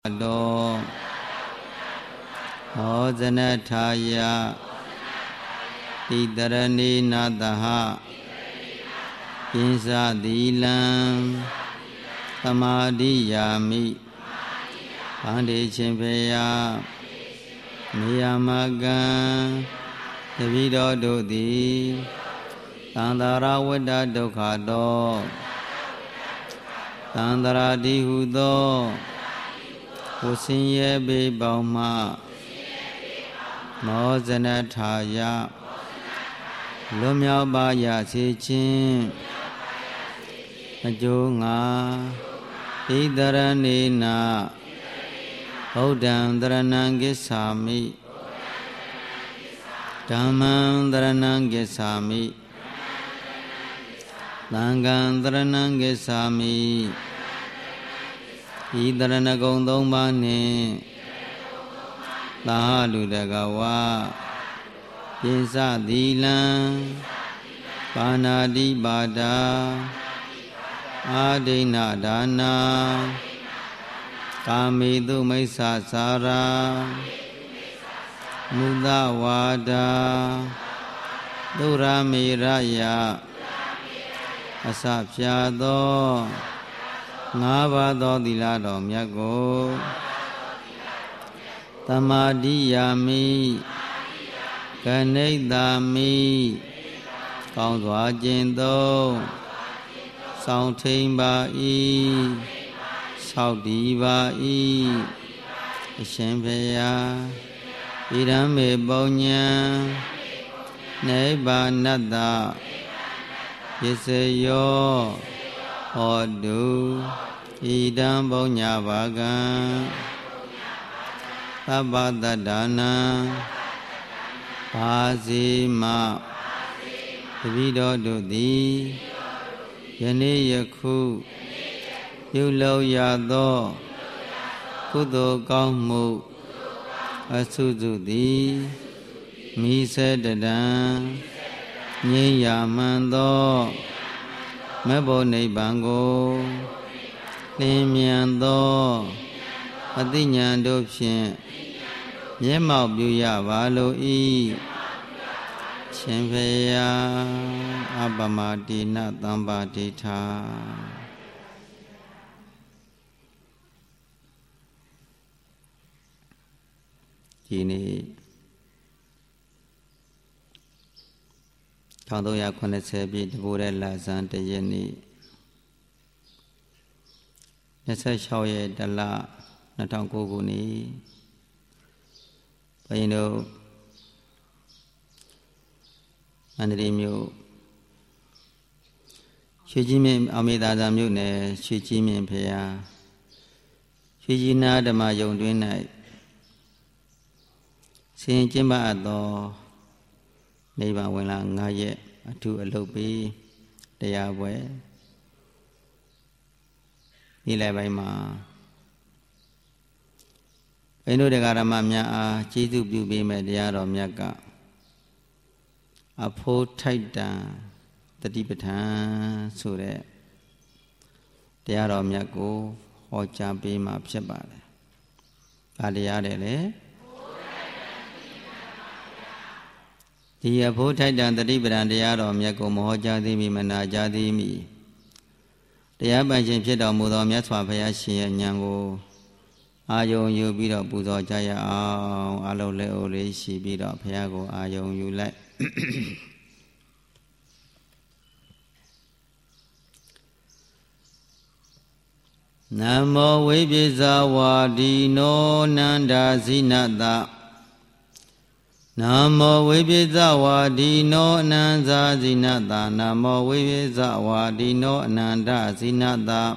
Do Hojanataya Tidarani Nadaha Kinsa Dilam Samadhiyami Pandi Chimpeya Niyamagan Devido Dodi Tandara Veda Dukkado Tandara Dihudo Kusinye Bibama Mojanataya Lumyabaya Sichin Ajunga Tidaranina Odam Dharanangisami Dhammam Dharanangisami Langan Dharanangisami Idarana Gondomani Lahalu Dagawa Yinsa Dilan Panadi Bada Adina Dana Kamidu Maisa Sara Muda Wada Dura Miraya Asapsyado Ngabado Dilado Myago Tamadiyami Kanedami Kaungdwa Jindo Saung Timba I Saudiba I Shempeya Irame Bonya Neba Nada Yeseyo Odu Idam Bonya Bagan Tabadadana Pazima Vido Dudi Yani Yaku Yulo Yado Kudo Kaumu Asuzudi Mise Dadan Nyayamando Mebo Nibango Limiando Adinyando Pshin Yemau Buya Valo I Chimpeya Abamadi Natambadita Kini Kandoya Konesebi Dvure Lazan Tejeni Nesa Shoye Dala Natangkuguni Payino Andrimio Shijimi Amida Zamune Shijimi Pea Shijina Dama Yondwinai Sin Jimba Ado Neighbor Willa Ngaye to a lopi they are way Nilabaima I know the Garamamia Chizu Bubi Mediaro Miaka a poor tight down the Tibetan so that they are on Miako or Champi Map Shabbat Adiadele The Apo Titan the Tibetan the Yaro Miako Mohojadi Manajadi mi The Abajan Peda Mudo Miatwa Payashi and Yango Ayon you beat up Buzo Jaya Alo Leo Rishi beat up Piago Ayon you like Namo Vibizawa Dino Nanda Zinada Namo Vibizawa Dino Nanda Zinada Namo Vibizawa Dino Nanda Zinada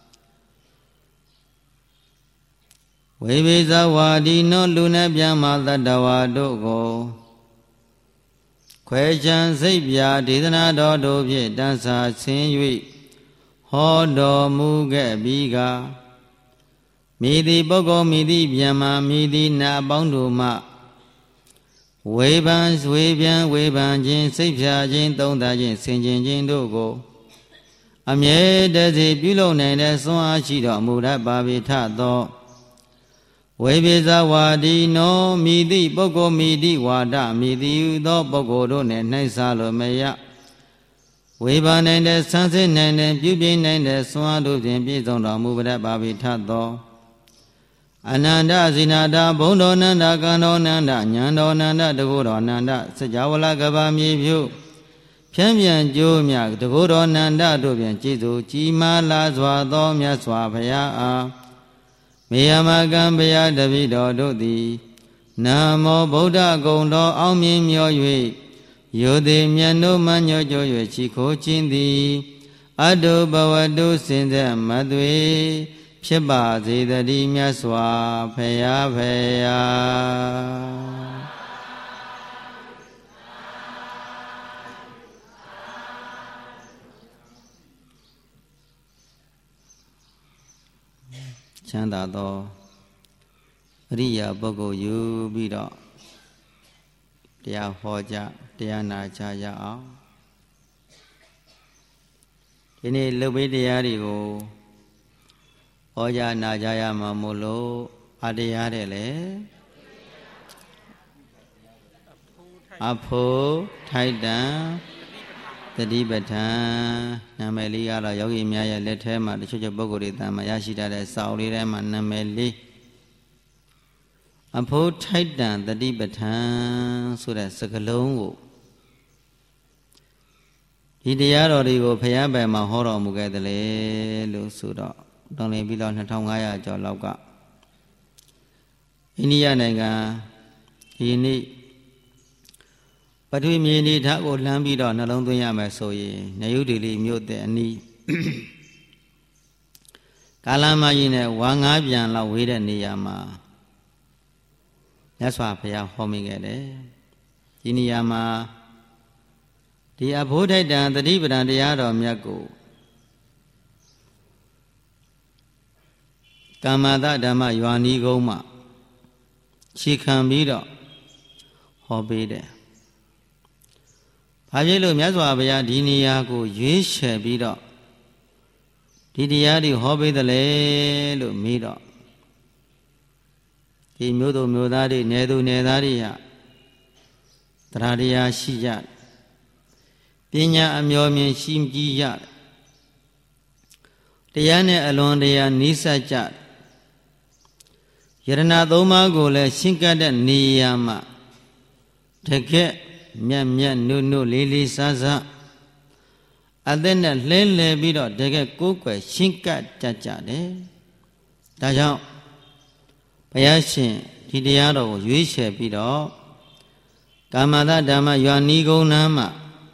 Vibizawa Dino Luna Byama Dawa Dogo Question Sabia Didana Dodo Pie Dansa Sinui Hodo Muge Biga Midi Bogo Midi Byama Midi Na Bonduma Weban Weban Jin Sabia Jin Donda Jin Sinjin Jin Dogo Amye Desi Bilo Nene Swa Chido Muda Babi Tato ဝေပိဇဝါဒီနောမိတိပုဂ္ဂိုလ်မိတိဝါဒမိတိသောပုဂ္ဂိုလ်တို့နှင့်နှိုက်စားလို့မရဝေဘာနိုင်တဲ့ဆန်းစစ်နိုင်တဲ့ပြုပြင်းနိုင်တဲ့စွမ်းတို့ဖြင့်ပြည့်စုံတော်မူပါဘိထသောအနန္တဇိနာတာဘုံတော်နန္ဒကံတော်နန္ဒဉာဏ်တော်နန္ဒတကုတော်နန္ဒစကြဝဠာကဘာမြေဖြုဖြန့်ပြန်ကြိုးမြတကုတော်နန္ဒတို့ဖြင့်ကြည်စုကြည်မာလာစွာသောမြတ်စွာဘုရားအားမေယမကံဘုရားတပိတော်တို့သည်နာမောဗုဒ္ဓဂုံတော်အောင်မြင်မြော်၍ယောတိမြတ်တို့မှညောကြွ၍ချီခိုးခြင်းသည်အတုဘဝတုစင်သက်မသွေဖြစ်ပါစေတည်းမြတ်စွာဘုရားဖေယာချမ်းသာသောအရိယာပုဂ္ဂိုလ်ယူပြီးတော့တရားဟောကြတရားနာကြရအောင်ဒီနေ့လုပ်ပေးတရားတွေကိုဟောကြနာကြရမှာမို့လို့အတရားတဲ့လေအဖို့ထိုက်တံတတိပဋ္ဌာန်နာမည်လေးကတော့ယောဂီများရဲ့လက်ထဲမှာတချို့ပုဂ္ဂိုလ်တွေတန်မှာရရှိတတ်တဲ့စာအုပ်လေးထဲမှာနာမည်လေးအဖို့ထိုက်တံတတိပဋ္ဌာန်ဆိုတဲ့စကားလုံးကိုဒီတရားတော်တွေကိုဘုရားပဲမှာဟောတော်မူခဲ့တယ်လေလို့ဆိုတော့တောင်းလင်းပြီးတော့2500ကျော်လောက်ကအိန္ဒိယနိုင်ငံဒီနေ့ပထဝီမြေနေထားကိုလှမ်းပြီးတော့နှလုံးသွင်းရမယ်ဆိုရင်နယုဒေလီမြို့တဲ့အနီးကာလမကြီးနဲ့ဝါငါးပြန်လောက်ဝေးတဲ့နေရာမှာမြတ်စွာဘုရားဟောမိခဲ့တယ်ဒီနေရာမှာဒီအဘိဓိတံတတိပဒံတရားတော်မြတ်ကိုကာမတဓမ္မရွာနီးကုန်းမှာခြေခံပြီးတော့ဟောပေးတယ်ဘာဖြစ်လို့မြတ်စွာဘုရားဒီနေရာကိုရွေးချယ်ပြီးတော့ဒီတရားတွေဟောပေးတယ်လေလို့မေးတော့ဒီမျိုးသူမျိုးသားတွေနယ်သူနယ်သားတွေဟာတရားတရားရှိကြပညာအမျှော်မြင်ရှိကြည်ရတယ်တရားနဲ့အလွန်တရာနီးစပ်ကြယရဏသုံးပါးကိုလည်းရှင်းကပ်တဲ့နေရာမှာတကယ်မြတ်မြတ်နုနုလေးလေးစားစားအသက်နဲ့လဲလှယ်ပြီးတော့တကယ်ကိုယ်ွယ်ရှင်းကပ်တတ်ကြတယ်ဒါကြောင့်ဘုရားရှင်ဒီတရားတော်ကိုရွေးချယ်ပြီးတော့ကာမတဓမ္မရွာနီးကုန်းနားမှာ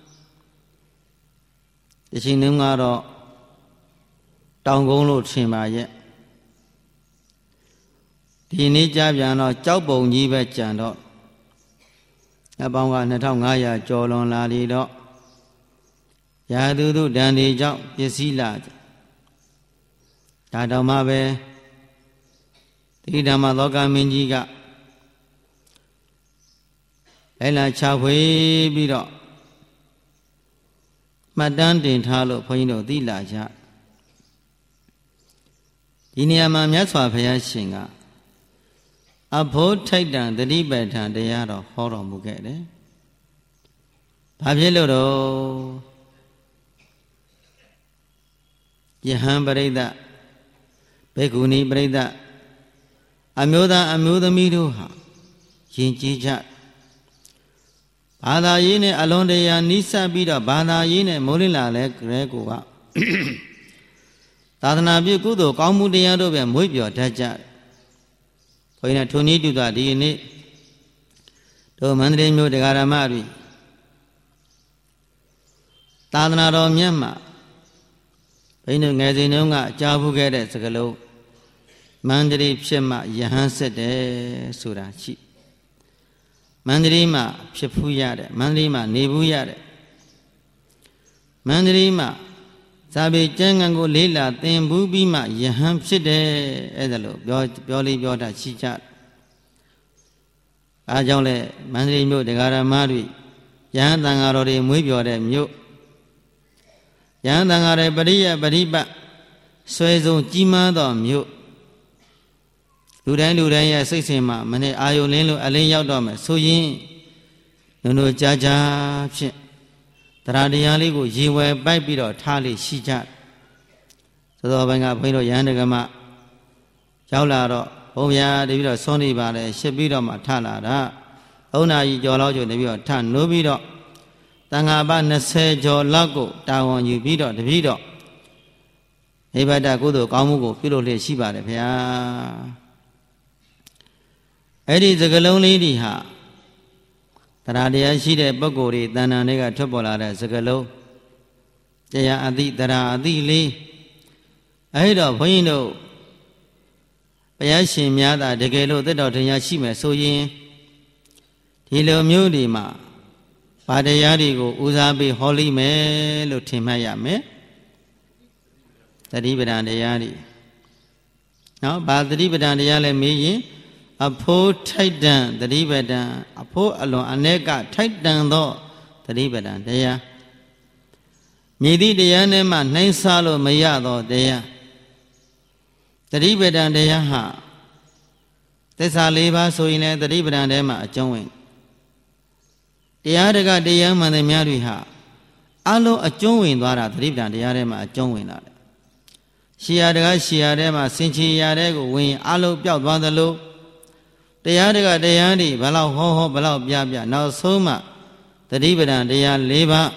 ဒီချိန်တုန်းကတော့တောင်ကုန်းလို့ထင်ပါရဲ့ဒီနေ့ကြပြန်တော့ကြောက်ပုံကြီးပဲကြံတော့အပေါင်းက2500ကျော်လွန်လာလေတော့ရာသူတို့ဒဏ်တွေကြောင့်ပစ္စည်းလာဒါတောင်မှပဲတိဓမ္မလောကမင်းကြီးကလဲလာချဖွေးပြီးတော့မှတ်တမ်းတင်ထားလို့ဘုန်းကြီးတို့သိလာကြဒီနေရာမှာမြတ်စွာဘုရားရှင်ကအဖို့ထိုက်တံတတိပဋ္ဌာန်တရားတော်ဟောတော်မူခဲ့တယ်။ဘာဖြစ်လို့တော့ယဟန်ပရိသတ်ဘေကုဏီပရိသတ်အမျိုးသားအမျိုးသမီးတို့ဟာယဉ်ကျေးကြဘာသာရေးနဲ့အလွန်တရာနီးစပ်ပြီးတော့ဘာသာရေးနဲ့မိုးလင်းလာလဲကလေးကိုကသာသနာပြုကုသိုလ်ကောင်းမှုတရားတို့ပဲမွေးပြော်တတ်ကြတယ်။ဘုန်းကြီးကထုံနည်းတူတာဒီနေ့တို့မန္တလေးမြို့တရားဓမ္မတွေသာသနာတော်မြတ်မှာဘုန်းကြီးတို့ငယ်စဉ်တုန်းကကြားဖူးခဲ့တဲ့စကားလုံးမန္တလေးဖြစ်မှယဟန်ဆက်တယ်ဆိုတာရှိမန္တလေးမှာဖြစ်ဖူးရတယ်မန္တလေးမှာနေဘူးရတယ်မန္တလေးမှာဇာပေကျမ်းဂန်ကိုလေးလာသင်ဘူးပြီးမှယဟန်ဖြစ်တယ်အဲ့ဒါလို့ပြောလေးပြောတာရှိကြအားကြောင့်လဲမန္တလေးမြို့တရားဓမ္မတွေယဟန်သံဃာတော်တွေမွေးပြောတဲ့မြို့ယဟန်သံဃာတွေပရိယပရိပတ်ဆွဲဆုံးကြီးမားသောမြို့လူတိုင်းရဲ့စိတ်ဆင်မှာမနေ့အာယုံလင်းလို့အလင်းရောက်တော့မယ်ဆိုရင်နုကြာဖြင့်တရားတရားလေးကိုရေဝယ်ပိုက်ပြီးတော့ထားလေးရှိကြသောတော်ဘင်္ဂဘုန်းကြီးတို့ယဟန်တက္ကမရောက်လာတော့ဘုံဗျာတပြီးတော့ဆွနေပါလေရှစ်ပြီးတော့မှထလာတာ3 နာရီကျော်လောက်ကျတပြီးတော့ထနိုးပြီးတော့တန်ဃာပ20ကျော်လောက်ကိုတာဝန်ယူပြီးတော့တပြီးတော့နိဗ္ဗာန်ကုသိုလ်ကောင်းမှုကိုပြုလုပ်လျက်ရှိပါတယ်ဗျာအဲ့ဒီစကလုံးလေးတွေဟာတရားတရားရှိတဲ့ပုဂ္ဂိုလ်တွေတဏ္ဍာတွေကထွက်ပေါ်လာတဲ့စကလုံးတရားအသိတရားအသိလေးအဲ့တော့ဘုန်းကြီးတို့ဘုရားရှင်များသာတကယ်လို့သက်တော်တရားရှိမယ်ဆိုရင်ဒီလိုမျိုးတွေမှာဗာတရားတွေကိုဦးစားပေးဟောလိမယ်လို့ထင်မှတ်ရမယ်သတိပဋ္ဌာန်တရားတွေနော်ဗာသတိပဋ္ဌာန်တရားလည်းမေးရင်အဖိုးထိုက်တန်သတိပဋ္ဌာန်အဖိုးအလွန်အ ਨੇ ကထိုက်တန်သောသတိပဋ္ဌာန်တရားမြည်သည့်တရားနဲ့မှနှိုင်းစားလို့မရသောတရားသတိပဋ္ဌာန်တရားဟာသစ္စာ 4 ပါးဆိုရင်လည်းသတိပဋ္ဌာန်ထဲမှာအကျုံးဝင်တရားတကတရားမှန်သမျှတွေဟာအလုံးအကျုံးဝင်သွားတာသတိပဋ္ဌာန်တရားထဲမှာအကျုံးဝင်လာတယ်ရှီယာတကရှီယာထဲမှာစင်ချီယာထဲကိုဝင်အလုံးပျောက်သွားသလိုတရားတကတရားတွေဘလောက်ဟောဘလောက်ပြနောက်ဆုံးမှသတိပဋ္ဌာန်တရား 4 ပါး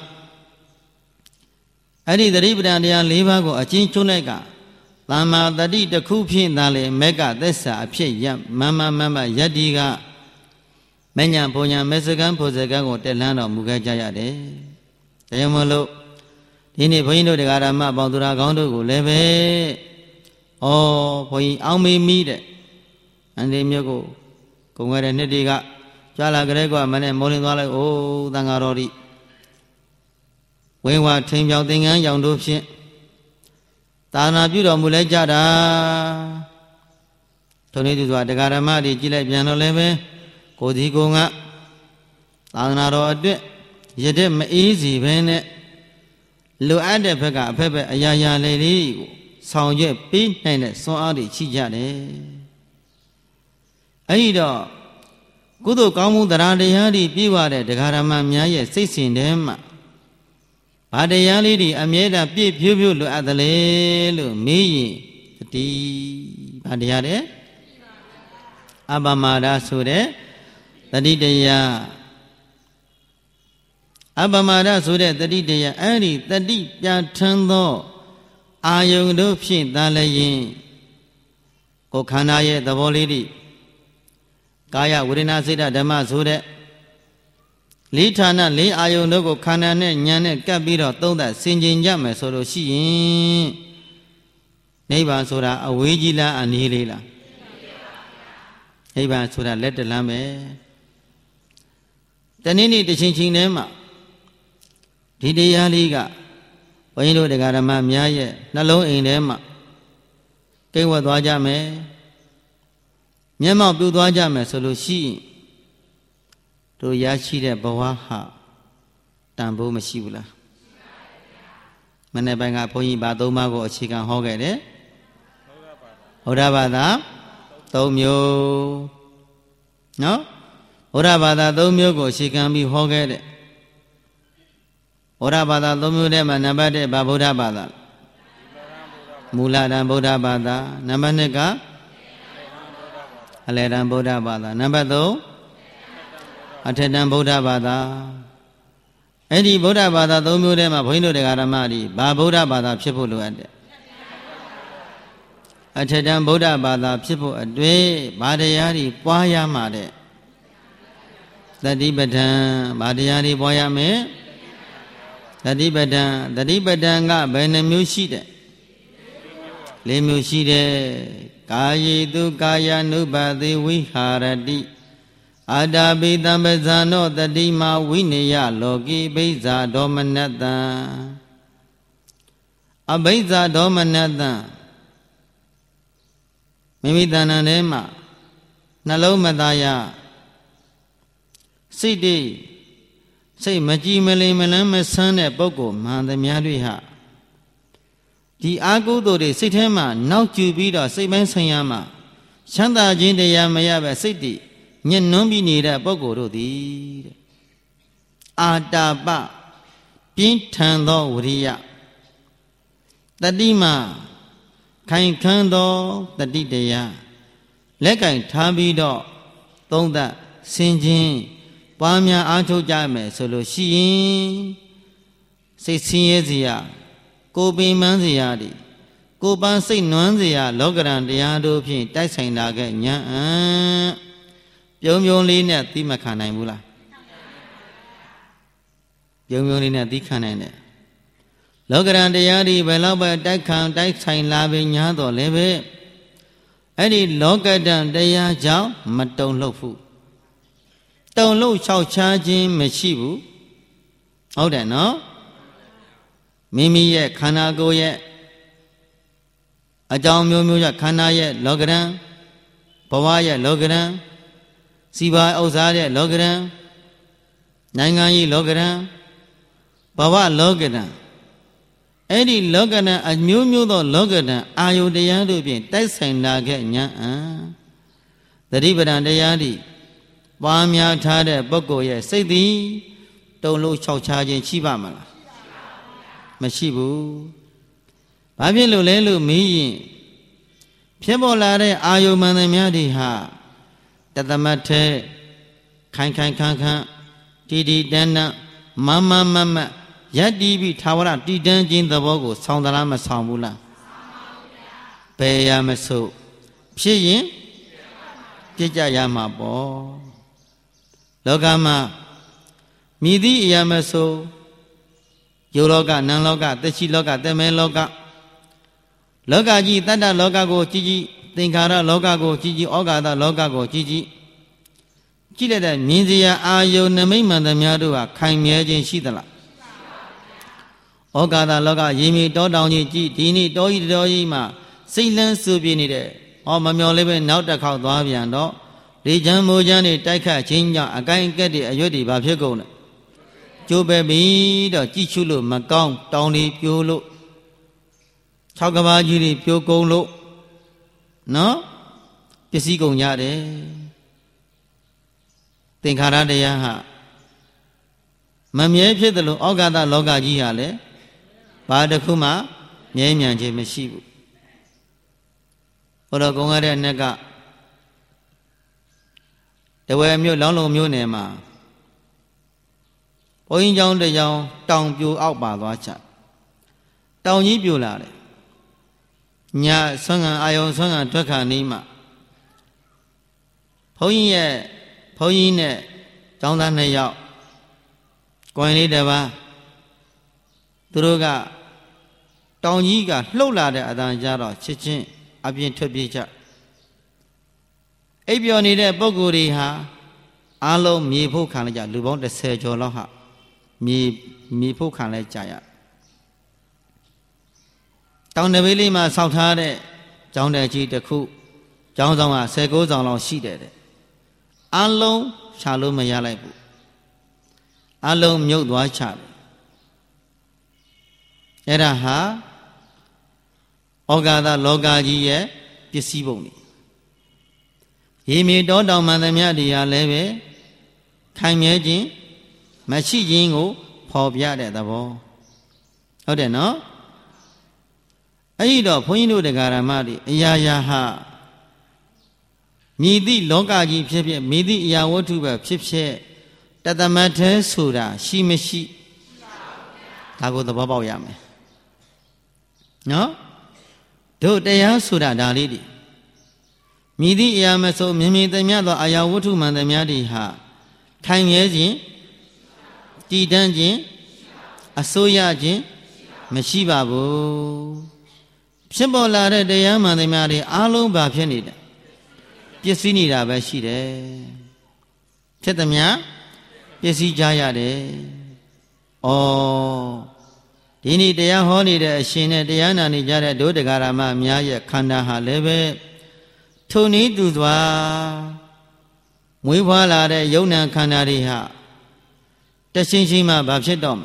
အဲ့ဒီသတိပဋ္ဌာန်တရား 4 ပါးကိုအချင်းကျွန်းလိုက်ကသမ္မာတတိတစ်ခုဖြင့်သာလေမေကသစ္စာအဖြစ်ရမမယတ္တိကမညာဘုံညာမေစကံဖို့စကံကိုတက်လှမ်းတော်မူခဲ့ကြရတယ်။ဒါကြောင့်မလို့ဒီနေ့ဘုန်းကြီးတို့တရားဓမ္မပေါင်းသူတော်ကောင်းတို့ကိုလည်းပဲဩဘုန်းကြီးအောင်မေးမိတဲ့အန်ဒီမျိုးကိုကုံခဲ့တဲ့နှစ်တွေကကြွားလာကြတဲ့ကွာမနဲ့မောလင်းသွားလိုက်အိုးသံဃာတော်ဒီဝင်းဝါထိန်ပြောင်သင်္ကန်းရောင်တို့ဖြင့်သာသနာပြုတော်မူလဲကြတာထုံနေသူစွာတရားဓမ္မတွေကြည်လိုက်ပြန်တော့လည်းပဲကိုဒီကိုငါသာသနာတော်အတွက်ရတဲ့မအေးစီပဲနဲ့လိုအပ်တဲ့ဘက်ကအဖက်ဖက်အရာရာလေးလေးကိုဆောင်ရွက်ပေးနိုင်တဲ့စွမ်းအားတွေရှိကြတယ်အဲ့ဒီတော့ကုသိုလ်ကောင်းမှုတရားတရားတွေပြည့်ဝတဲ့တရားဓမ္မများရဲ့စိတ်စဉ်ထဲမှာဘာတရားလေးတွေအမြဲတမ်းပြည့်ဖြိုးလိုအပ်သလဲလို့မေးရင်တတိဘာတရားတဲ့အပမဒဆိုတဲ့တတိတရားအပမဒဆိုတဲ့တတိတရားအဲ့ဒီတတိပြဋ္ဌာန်းသောအာယုန်တို့ဖြင့်သာလျင်ကိုခန္ဓာရဲ့သဘောလေးတွေကာယဝေဒနာစိတ်ဓမ္မဆိုတဲ့လေးဌာနလေးအာယုန်တို့ကိုခန္ဓာနဲ့ဉာဏ်နဲ့ကပ်ပြီးတော့သုံးသပ်ဆင်ခြင်ကြမယ်ဆိုလို့ရှိရင်နိဗ္ဗာန်ဆိုတာအဝေးကြီးလားအနည်းလေးလားနိဗ္ဗာန်ဆိုတာလက်တလမ်းပဲတနေ့နေ့တစ်ချိန်ချိန်ထဲမှာဒီတရားလေးကဘုန်းကြီးတို့တရားဓမ္မများရဲ့နှလုံးအိမ်ထဲမှာကိန်းဝတ်သွားကြမယ်မျက်မှောက်ပြုသွားကြမယ်ဆိုလို့ရှိရင်တို့ရရှိတဲ့ဘဝဟာတန်ဖိုးမရှိဘူးလားမနေ့ပိုင်းကဘုန်းကြီးဗာ3 ပါးကိုအခြေခံဟောခဲ့တယ်ဗုဒ္ဓဘာသာ3 မျိုးနော်ဗုဒ္ဓဘာသာ3 မျိုးကိုအခြေခံပြီးဟောခဲ့တဲ့ဗုဒ္ဓဘာသာ3 မျိုးထဲမှာနံပါတ်1ဗုဒ္ဓဘာသာမူလတန်ဗုဒ္ဓဘာသာနံပါတ်2ကအလယ်တန်ဗုဒ္ဓဘာသာနံပါတ်3အထက်တန်ဗုဒ္ဓဘာသာအဲ့ဒီဗုဒ္ဓဘာသာ3 မျိုးထဲမှာဘုန်းကြီးတို့တရားဓမ္မတွေဘာဗုဒ္ဓဘာသာဖြစ်ဖို့လိုအပ်တယ်အထက်တန်ဗုဒ္ဓဘာသာဖြစ်ဖို့အတွေ့ဘာတရားတွေပွားရမှာတဲ့သတိပဋ္ဌာန်ဘာတရားတွေပွားရမယ်သတိပဋ္ဌာန်ကဘယ်နှမျိုးရှိတဲ့4 မျိုးရှိတယ်ကာယေတုကာယ ानु ပါတိဝိဟာရတိအာတာပိတံပဇာနောတတိမာဝိနေယလောကိဘိဇာဒေါမနတံအဘိဇာဒေါမနတံမိမိတဏ္ဍာထဲမှာနှလုံးမသားရစိတ်တွေစိတ်မကြည်မလင်မလန်းမဆန်းတဲ့ပုဂ္ဂိုလ်မှန်သမျှတွေဟာဒီအာကုသိုလ်တွေစိတ်ထဲမှာနောက်ကျပြီးတော့စိတ်ပိုင်းဆိုင်ရာမှာချမ်းသာခြင်းတရားမရပဲစိတ်တည်ညှဉ်းနှွမ်းပြီးနေတဲ့ပုဂ္ဂိုလ်တို့သည်တဲ့အာတာပပြင်းထန်သောဝရိယတတိမခိုင်ခန့်သောတတိတရားလက်ကင်ထားပြီးတော့သုံးသပ်ဆင်ခြင်ပွားများအားထုတ်ကြမယ်ဆိုလို့ရှိရင်စိတ်ဆင်းရဲစရာကိုယ်ပင်ပန်းစရာတွေကိုယ်ပန်းစိတ်နွမ်းစရာလောကရန်တရားတို့ဖြင့်တိုက်ဆိုင်လာခဲ့ဉာဏ်ပြုံပြုံလေးနဲ့သိမခံနိုင်ဘူးလားပြုံပြုံလေးနဲ့သိခံနိုင်တယ်လောကရန်တရားတွေဘယ်တော့ပဲတိုက်ဆိုင်လာပြီညာတော့လည်းပဲအဲ့ဒီလောကတန်တရားကြောင့်မတုံ့လှုပ်ဘူးတုံ့လှုပ်လျှောက်ချခြင်းမရှိဘူးဟုတ်တယ်နော်မိမိရဲ့ခန္ဓာကိုယ်ရဲ့အကြောင်းမျိုးမျိုးကြောင့်ခန္ဓာရဲ့လောကရန်ဘဝရဲ့လောကရန်စီပါဥစ္စာရဲ့လောကရန်နိုင်ငံရေးလောကရန်ဘဝလောကရန်အဲ့ဒီလောကရန်အမျိုးမျိုးသောလောကရန်အာယုတရားတို့ဖြင့်တိုက်ဆိုင်လာခဲ့ဉာဏ်သတိပဋ္ဌာန်တရားသည်ပွားများထားတဲ့ပုဂ္ဂိုလ်ရဲ့စိတ်သည်တုံ့လှုပ်ချောက်ချခြင်းရှိပါမလားမရှိဘူးဘာဖြစ်လို့လဲလို့မေးရင်ဖြစ်ပေါ်လာတဲ့အာယုမှန်သမျှတွေဟာတသမတ်ထဲခိုင်ခန့်တီတန်းမမယက်တီးပြီးထာဝရတည်တန်းခြင်းသဘောကိုဆောင်းသလားမဆောင်းဘူးလားဘယ်ရမစို့ဖြစ်ရင်ပြစ်ကြရမှာပေါ့လောကမှာမြည်သည့်အရာမစို့ယုတ်လောကနံလောကသက်ရှိလောကသက်မဲလောကလောကကြီးတတ္တလောကကိုကြည်သင်္ခါရလောကကိုကြည်ဩဃာတလောကကိုကြည်ကြည့်လိုက်တဲ့မြင်စရာအာယုန်နမိတ်မှန်သမျှတို့ဟာခိုင်မြဲခြင်းရှိသလားဩဃာတလောကရေမြေတောတောင်ကြီးကြည်ဒီနေ့တောကြီးမှာစိတ်လန်းစူပြနေတဲ့မမျော်လေးပဲနောက်တစ်ခေါက်သွားပြန်တော့လေချမ်းမိုးချမ်းတွေတိုက်ခတ်ခြင်းကြောင့်အကိုင်းအကက်တွေအရွက်တွေဘာဖြစ်ကုန်လဲကျိုးပဲပြီးတော့ကြည်ချွလို့မကောင်းတောင်တွေပြိုးလို့၆ကဘာကြီးတွေပြိုးကုန်လို့နော်ပစ္စည်းကုန်ကြတယ်သင်္ခါရတရားဟာမမြဲဖြစ်တယ်လို့ဩဃာတလောကကြီးဟာလည်းဘာတစ်ခုမှမြဲမြံခြင်းမရှိဘူးဘုရားကုံရတဲ့နှစ်ကတဝဲမြို့လောင်းလုံးမြို့နယ်မှာဘုန်းကြီးကျောင်းတစ်ကျောင်းတောင်ပြိုအောက်ပါသွားချတောင်ကြီးပြိုလာတယ်ညဆွမ်းခံအာယုံဆွမ်းခံထွက်ခါနီးမှဘုန်းကြီးနဲ့ကျောင်းသား2ယောက်ကိုယ်လေးတစ်ပါးသူတို့ကတောင်ကြီးကလှုပ်လာတဲ့အတန်ကြတော့ချစ်ချင်းအပြင်ထွက်ပြေးကြအိပ်ပျော်နေတဲ့ပုဂ္ဂိုလ်တွေဟာအားလုံးမြေဖို့ခံလိုက်ကြလူပေါင်း30ကျော်လောက်ဟာမြေဖို့ခံလိုက်ကြရတောင်တပေးလေးမှာဆောက်ထားတဲ့ကျောင်းတက်ကြီးတစ်ခုကျောင်းဆောင်က19ဆောင်လောက်ရှိတယ်အားလုံးရှာလို့မရလိုက်ဘူးအလုံးမြုပ်သွားချတယ်အဲ့ဒါဟာဩဃာတလောကကြီးရဲ့ပစ္စည်းပုံတွေရေမြေတောတောင်မှန်သမျှတရားလည်းပဲခိုင်မြဲခြင်းမရှိခြင်းကိုဖော်ပြတဲ့သဘောဟုတ်တယ်နော်အဲ့ဒီတော့ဘုန်းကြီးတို့တရားဓမ္မတွေအရာရာဟာမြည်သည့်လောကကြီးဖြစ်ဖြစ်မြည်သည့်အရာဝတ္ထုပဲဖြစ်ဖြစ်တသမတ်ထဲဆိုတာရှိမရှိဒါကိုသဘောပေါက်ရမယ်နော်တို့တရားဆိုတာဒါလေးတွေမြည်သည့်အရာမဆိုမြင်မြင်သမျှသောအရာဝတ္ထုမှန်သမျှတွေဟာခိုင်မြဲခြင်းတည်တံ့ခြင်းအစိုးရခြင်းမရှိပါဘူးဖြစ်ပေါ်လာတဲ့တရားမှန်သမျှတွေအားလုံးဘာဖြစ်နေတယ်ပျက်စီးနေတာပဲရှိတယ်ဖြစ်သမျှပျက်စီးကြရတယ်ဩဒီနေ့တရားဟောနေတဲ့အရှင်နဲ့တရားနာနေကြတဲ့ဒုဒကာရမအများရဲ့ခန္ဓာဟာလည်းပဲထုံနည်းတူစွာမွေးဖွားလာတဲ့ယုံနာခန္ဓာတွေဟာတရှင်းရှင်းမှဘာဖြစ်တော့မ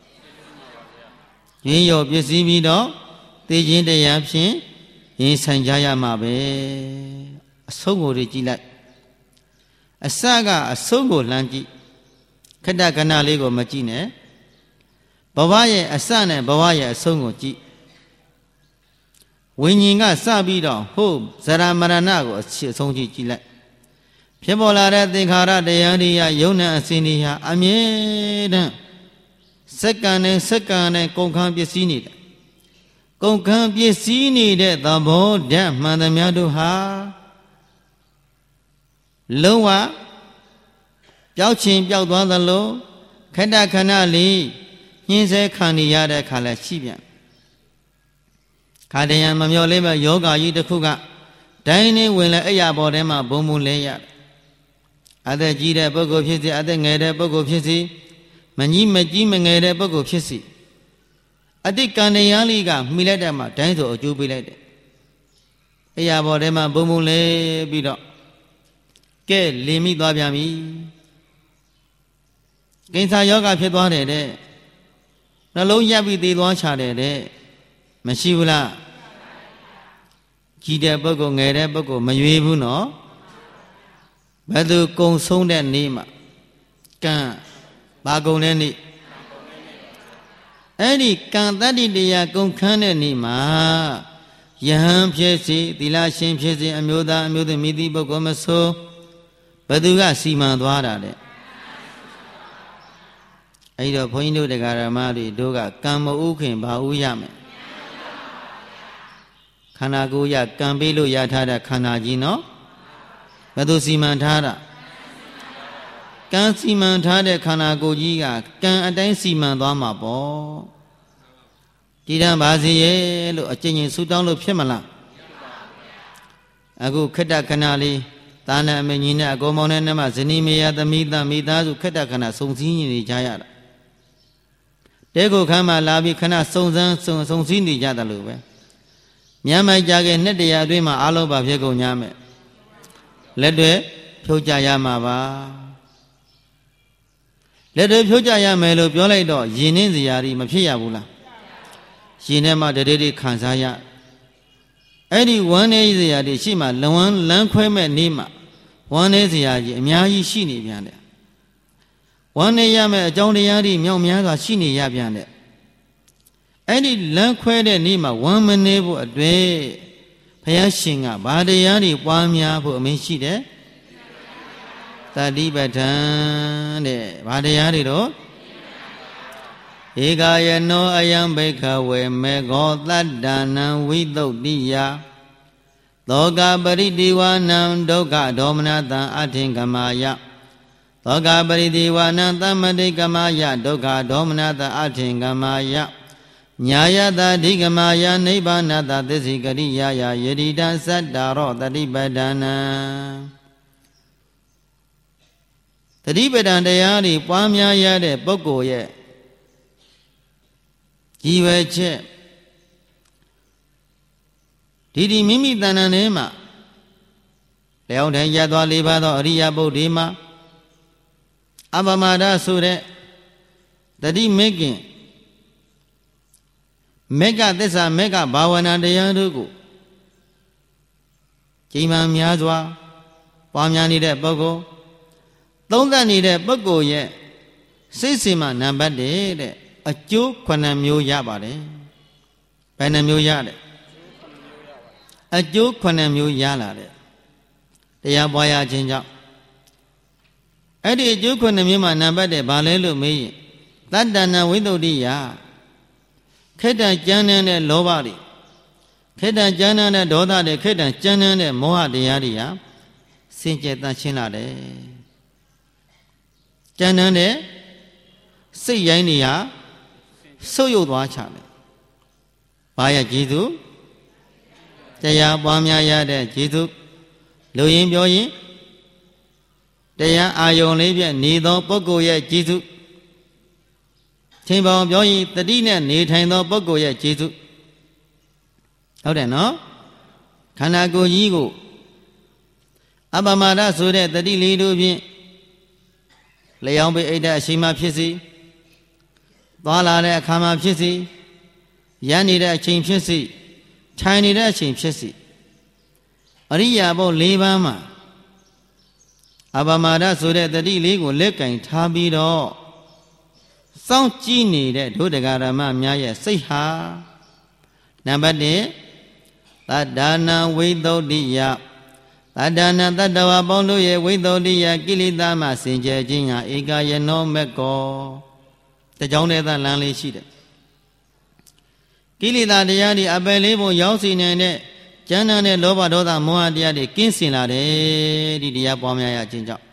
လဲရင်းရောပစ္စည်းပြီးတော့သိခြင်းတရားဖြင့်ရင်ဆိုင်ကြရမှာပဲဆုံးကိုကြည့်လိုက်အစကအဆုံးကိုလှမ်းကြည့်ခဏခဏလေးကိုမကြည့်နဲ့ဘဝရဲ့အစနဲ့ဘဝရဲ့အဆုံးကိုကြည့်ဝိညာဉ်ကစပြီးတော့ဟုတ်ဇရာမရဏကိုအဆုံးကြည့်လိုက်ဖြစ်ပေါ်လာတဲ့သင်္ခါရတရားတွေယုံနဲ့အစဉ်တွေဟာအမြဲတမ်းစက္ကန့်နဲ့စက္ကန့်နဲ့ကုန်ခန်းပစ္စည်းနေတဲ့ကုန်ခန်းပစ္စည်းနေတဲ့သဘောဓာတ်မှန်သမျှတို့ဟာလုံးဝပျောက်ခြင်းပျောက်သွားသလိုခဏခဏလေးညှင်းဆဲခံနေရတဲ့အခါလည်းရှိပြန်ခါတရံမမျောလေးပဲယောဂါကြီးတစ်ခုကဒိုင်းနေဝင်လဲအဲ့ရပေါ်ထဲမှာဘုံဘုံလဲရတယ်အသက်ကြီးတဲ့ပုဂ္ဂိုလ်ဖြစ်စေအသက်ငယ်တဲ့ပုဂ္ဂိုလ်ဖြစ်စေမကြီးမကြီးမငယ်တဲ့ပုဂ္ဂိုလ်ဖြစ်စေအတိတ်ကံတရားလေးကမှီလိုက်တဲ့မှာဒိုင်းဆိုအကျိုးပေးလိုက်တယ်အဲ့ရပေါ်ထဲမှာဘုံဘုံလဲပြီးတော့ကဲလင်မိသွားပြန်ပြီကိစ္စယောဂဖြစ်သွားတယ်တဲ့နှလုံးရပ်ပြီးသေသွားချတယ်တဲ့မရှိဘူးလားကြီးတဲ့ပုဂ္ဂိုလ်ငယ်တဲ့ပုဂ္ဂိုလ်မရွေးဘူးနော်ဘယ်သူကုံဆုံးတဲ့နေ့မှာကံဘာကုံတဲ့နေ့အဲ့ဒီကံတတ္တိတရားကုံခန်းတဲ့နေ့မှာယဟန်ဖြစ်စီသီလရှင်ဖြစ်စီအမျိုးသားအမျိုးသမီးပုဂ္ဂိုလ်မဆိုဘယ်သူကစီမံသွားတာတဲ့အဲ့တော့ဘုန်းကြီးတို့တရားဓမ္မတွေတို့ကကံမဥခင်ဘာဥရမယ်ခန္ဓာကိုယ်ရကံပေးလို့ရထားတဲ့ခန္ဓာကြီးနော်ဘယ်သူစီမံထားတာကံစီမံထားတဲ့ခန္ဓာကိုယ်ကြီးကကံအတိုင်းစီမံသွားမှာပေါ့ဒီတန်းပါစီရဲ့လို့အကျဉ်းချင်းဆူတောင်းလို့ဖြစ်မလားအခုခက်တခဏလေးတာနဲ့အမေကြီးနဲ့အကောင်မောင်နဲ့နှမဇနီးမေယသမီးသားမိသားစုခက်တခဏစုံစည်းနေကြရတာတဲကိုခမ်းမှလာပြီးခဏစုံစည်းနေကြတယ်လို့ပဲမြန်မိုက်ကြခဲ့နှစ်တရာအတွင်းမှာအားလုံးပါဖြစ်ကုန်ကြမယ်လက်တွေဖြုတ်ကြရမှာပါလက်တွေဖြုတ်ကြရမယ်လို့ပြောလိုက်တော့ယဉ်နှင်းစရာကြီးမဖြစ်ရဘူးလားယဉ်ထဲမှာတရေတွေခံစားရအဲ့ဒီဝမ်းနေစရာတွေရှိမှလမ်းခွဲမဲ့နေမှဝမ်းနေစရာကြီးအများကြီးရှိနေပြန်တယ်ဝမ်းနေရမယ့်အကြောင်းတရားတွေမြောက်များစွာရှိနေရပြန်တယ်အဲ့ဒီလမ်းခွဲတဲ့နေ့မှာဝမ်းမနေဖို့အတွက်ဘုရားရှင်ကဘာတရားတွေပွားများဖို့အမင်းရှိတယ်သတိပဋ္ဌာန်တဲ့ဘာတရားတွေတော့ဧကာယနောအယံဘိခဝေမေဃောသတ္တနံဝိသုဒ္ဓိယသောကပရိတိဝါနံဒုက္ခဒေါမနတံအထင်ကမာယသောကပရိတိဝါနံသမ္မတိကမာယဒုက္ခဒေါမနတံအထင်ကမာယညာယတာဓိကမာယနိဗ္ဗာနတသစ္စိကရိယာယယတိတံသတ္တရောတတိပဒနာတတိပဒံတရားတွေပွားများရတဲ့ပုဂ္ဂိုလ်ရဲ့ကြည်ဝဲချက်ဒီမိမိတဏ္ဍာထဲမှာလျောင်းထိုင်ရသွား၄ပါးသောအရိယပုဒ်ဒီမှာအပမဒဆိုတဲ့တတိမေခင်မေကသစ္စာမေကဘာဝနာတရားတို့ကိုချိန်မှန်များစွာပွားများနေတဲ့ပုဂ္ဂိုလ်သုံးသပ်နေတဲ့ပုဂ္ဂိုလ်ရဲ့စိတ်စီမနံပါတ်တဲ့အကျိုး9မျိုးရပါတယ်ဘယ်နှမျိုးရလဲအကျိုး9မျိုးရလာတယ်တရားပွားရခြင်းကြောင့်အဲ့ဒီအကျိုး9မျိုးမှာနံပါတ်တဲ့ဘာလဲလို့မေးရင်တတ္တနာဝိသုဒ္ဓိယခေတ္တကြမ်းတဲ့လောဘတွေခေတ္တကြမ်းတဲ့ဒေါသတွေခေတ္တကြမ်းတဲ့မောဟတရားတွေဟာစင်ကြယ်တတ်ရှင်းလာတယ်ကြမ်းတဲ့စိတ်ရိုင်းတွေဟာဆုပ်ယုပ်သွားချတယ်ဘာရကျေးဇူးတရားပွားများရတဲ့ကျေးဇူးလူရင်းပြောရင်တရားအာယုံလေးပြနေသောပုဂ္ဂိုလ်ရဲ့ကျေးဇူးချိန်ပေါင်းပြောရင်တတိနဲ့နေထိုင်သောပုဂ္ဂိုလ်ရဲ့ကျေးဇူးဟုတ်တယ်နော်ခန္ဓာကိုယ်ကြီးကိုအပမဒဆိုတဲ့တတိလေးတို့ဖြင့်လျောင်းပိအိတ်တဲ့အချိန်မှဖြစ်စီသွားလာတဲ့အခါမှဖြစ်စီရန်နေတဲ့အချိန်ဖြစ်စီထိုင်နေတဲ့အချိန်ဖြစ်စီရိယာဘု၄ပါးမှာအပမာဒဆိုတဲ့တတိလေးကိုလက်ကင်ထားပြီးတော့စောင့်ကြည့်နေတဲ့ဒုဒကာရမများရဲ့စိတ်ဟာနံပါတ်1သတ္တနာဝိသုဒ္ဓိယသတ္တနာတတ္တဝါပေါင်းတို့ရဲ့ဝိသုဒ္ဓိယကိလေသာမှစင်ကြယ်ခြင်းဟာဧကယနောမက်ကောတကြောင်တည်းသာလမ်းလေးရှိတယ်ကိလေသာတရားတွေအပယ်လေးပုံရောက်စီနိုင်တဲ့ကျမ်းသာတဲ့လောဘဒေါသမောဟတရားတွေကင်းစင်လာတယ်ဒီတရားပွားများရခြင်းကြောင့်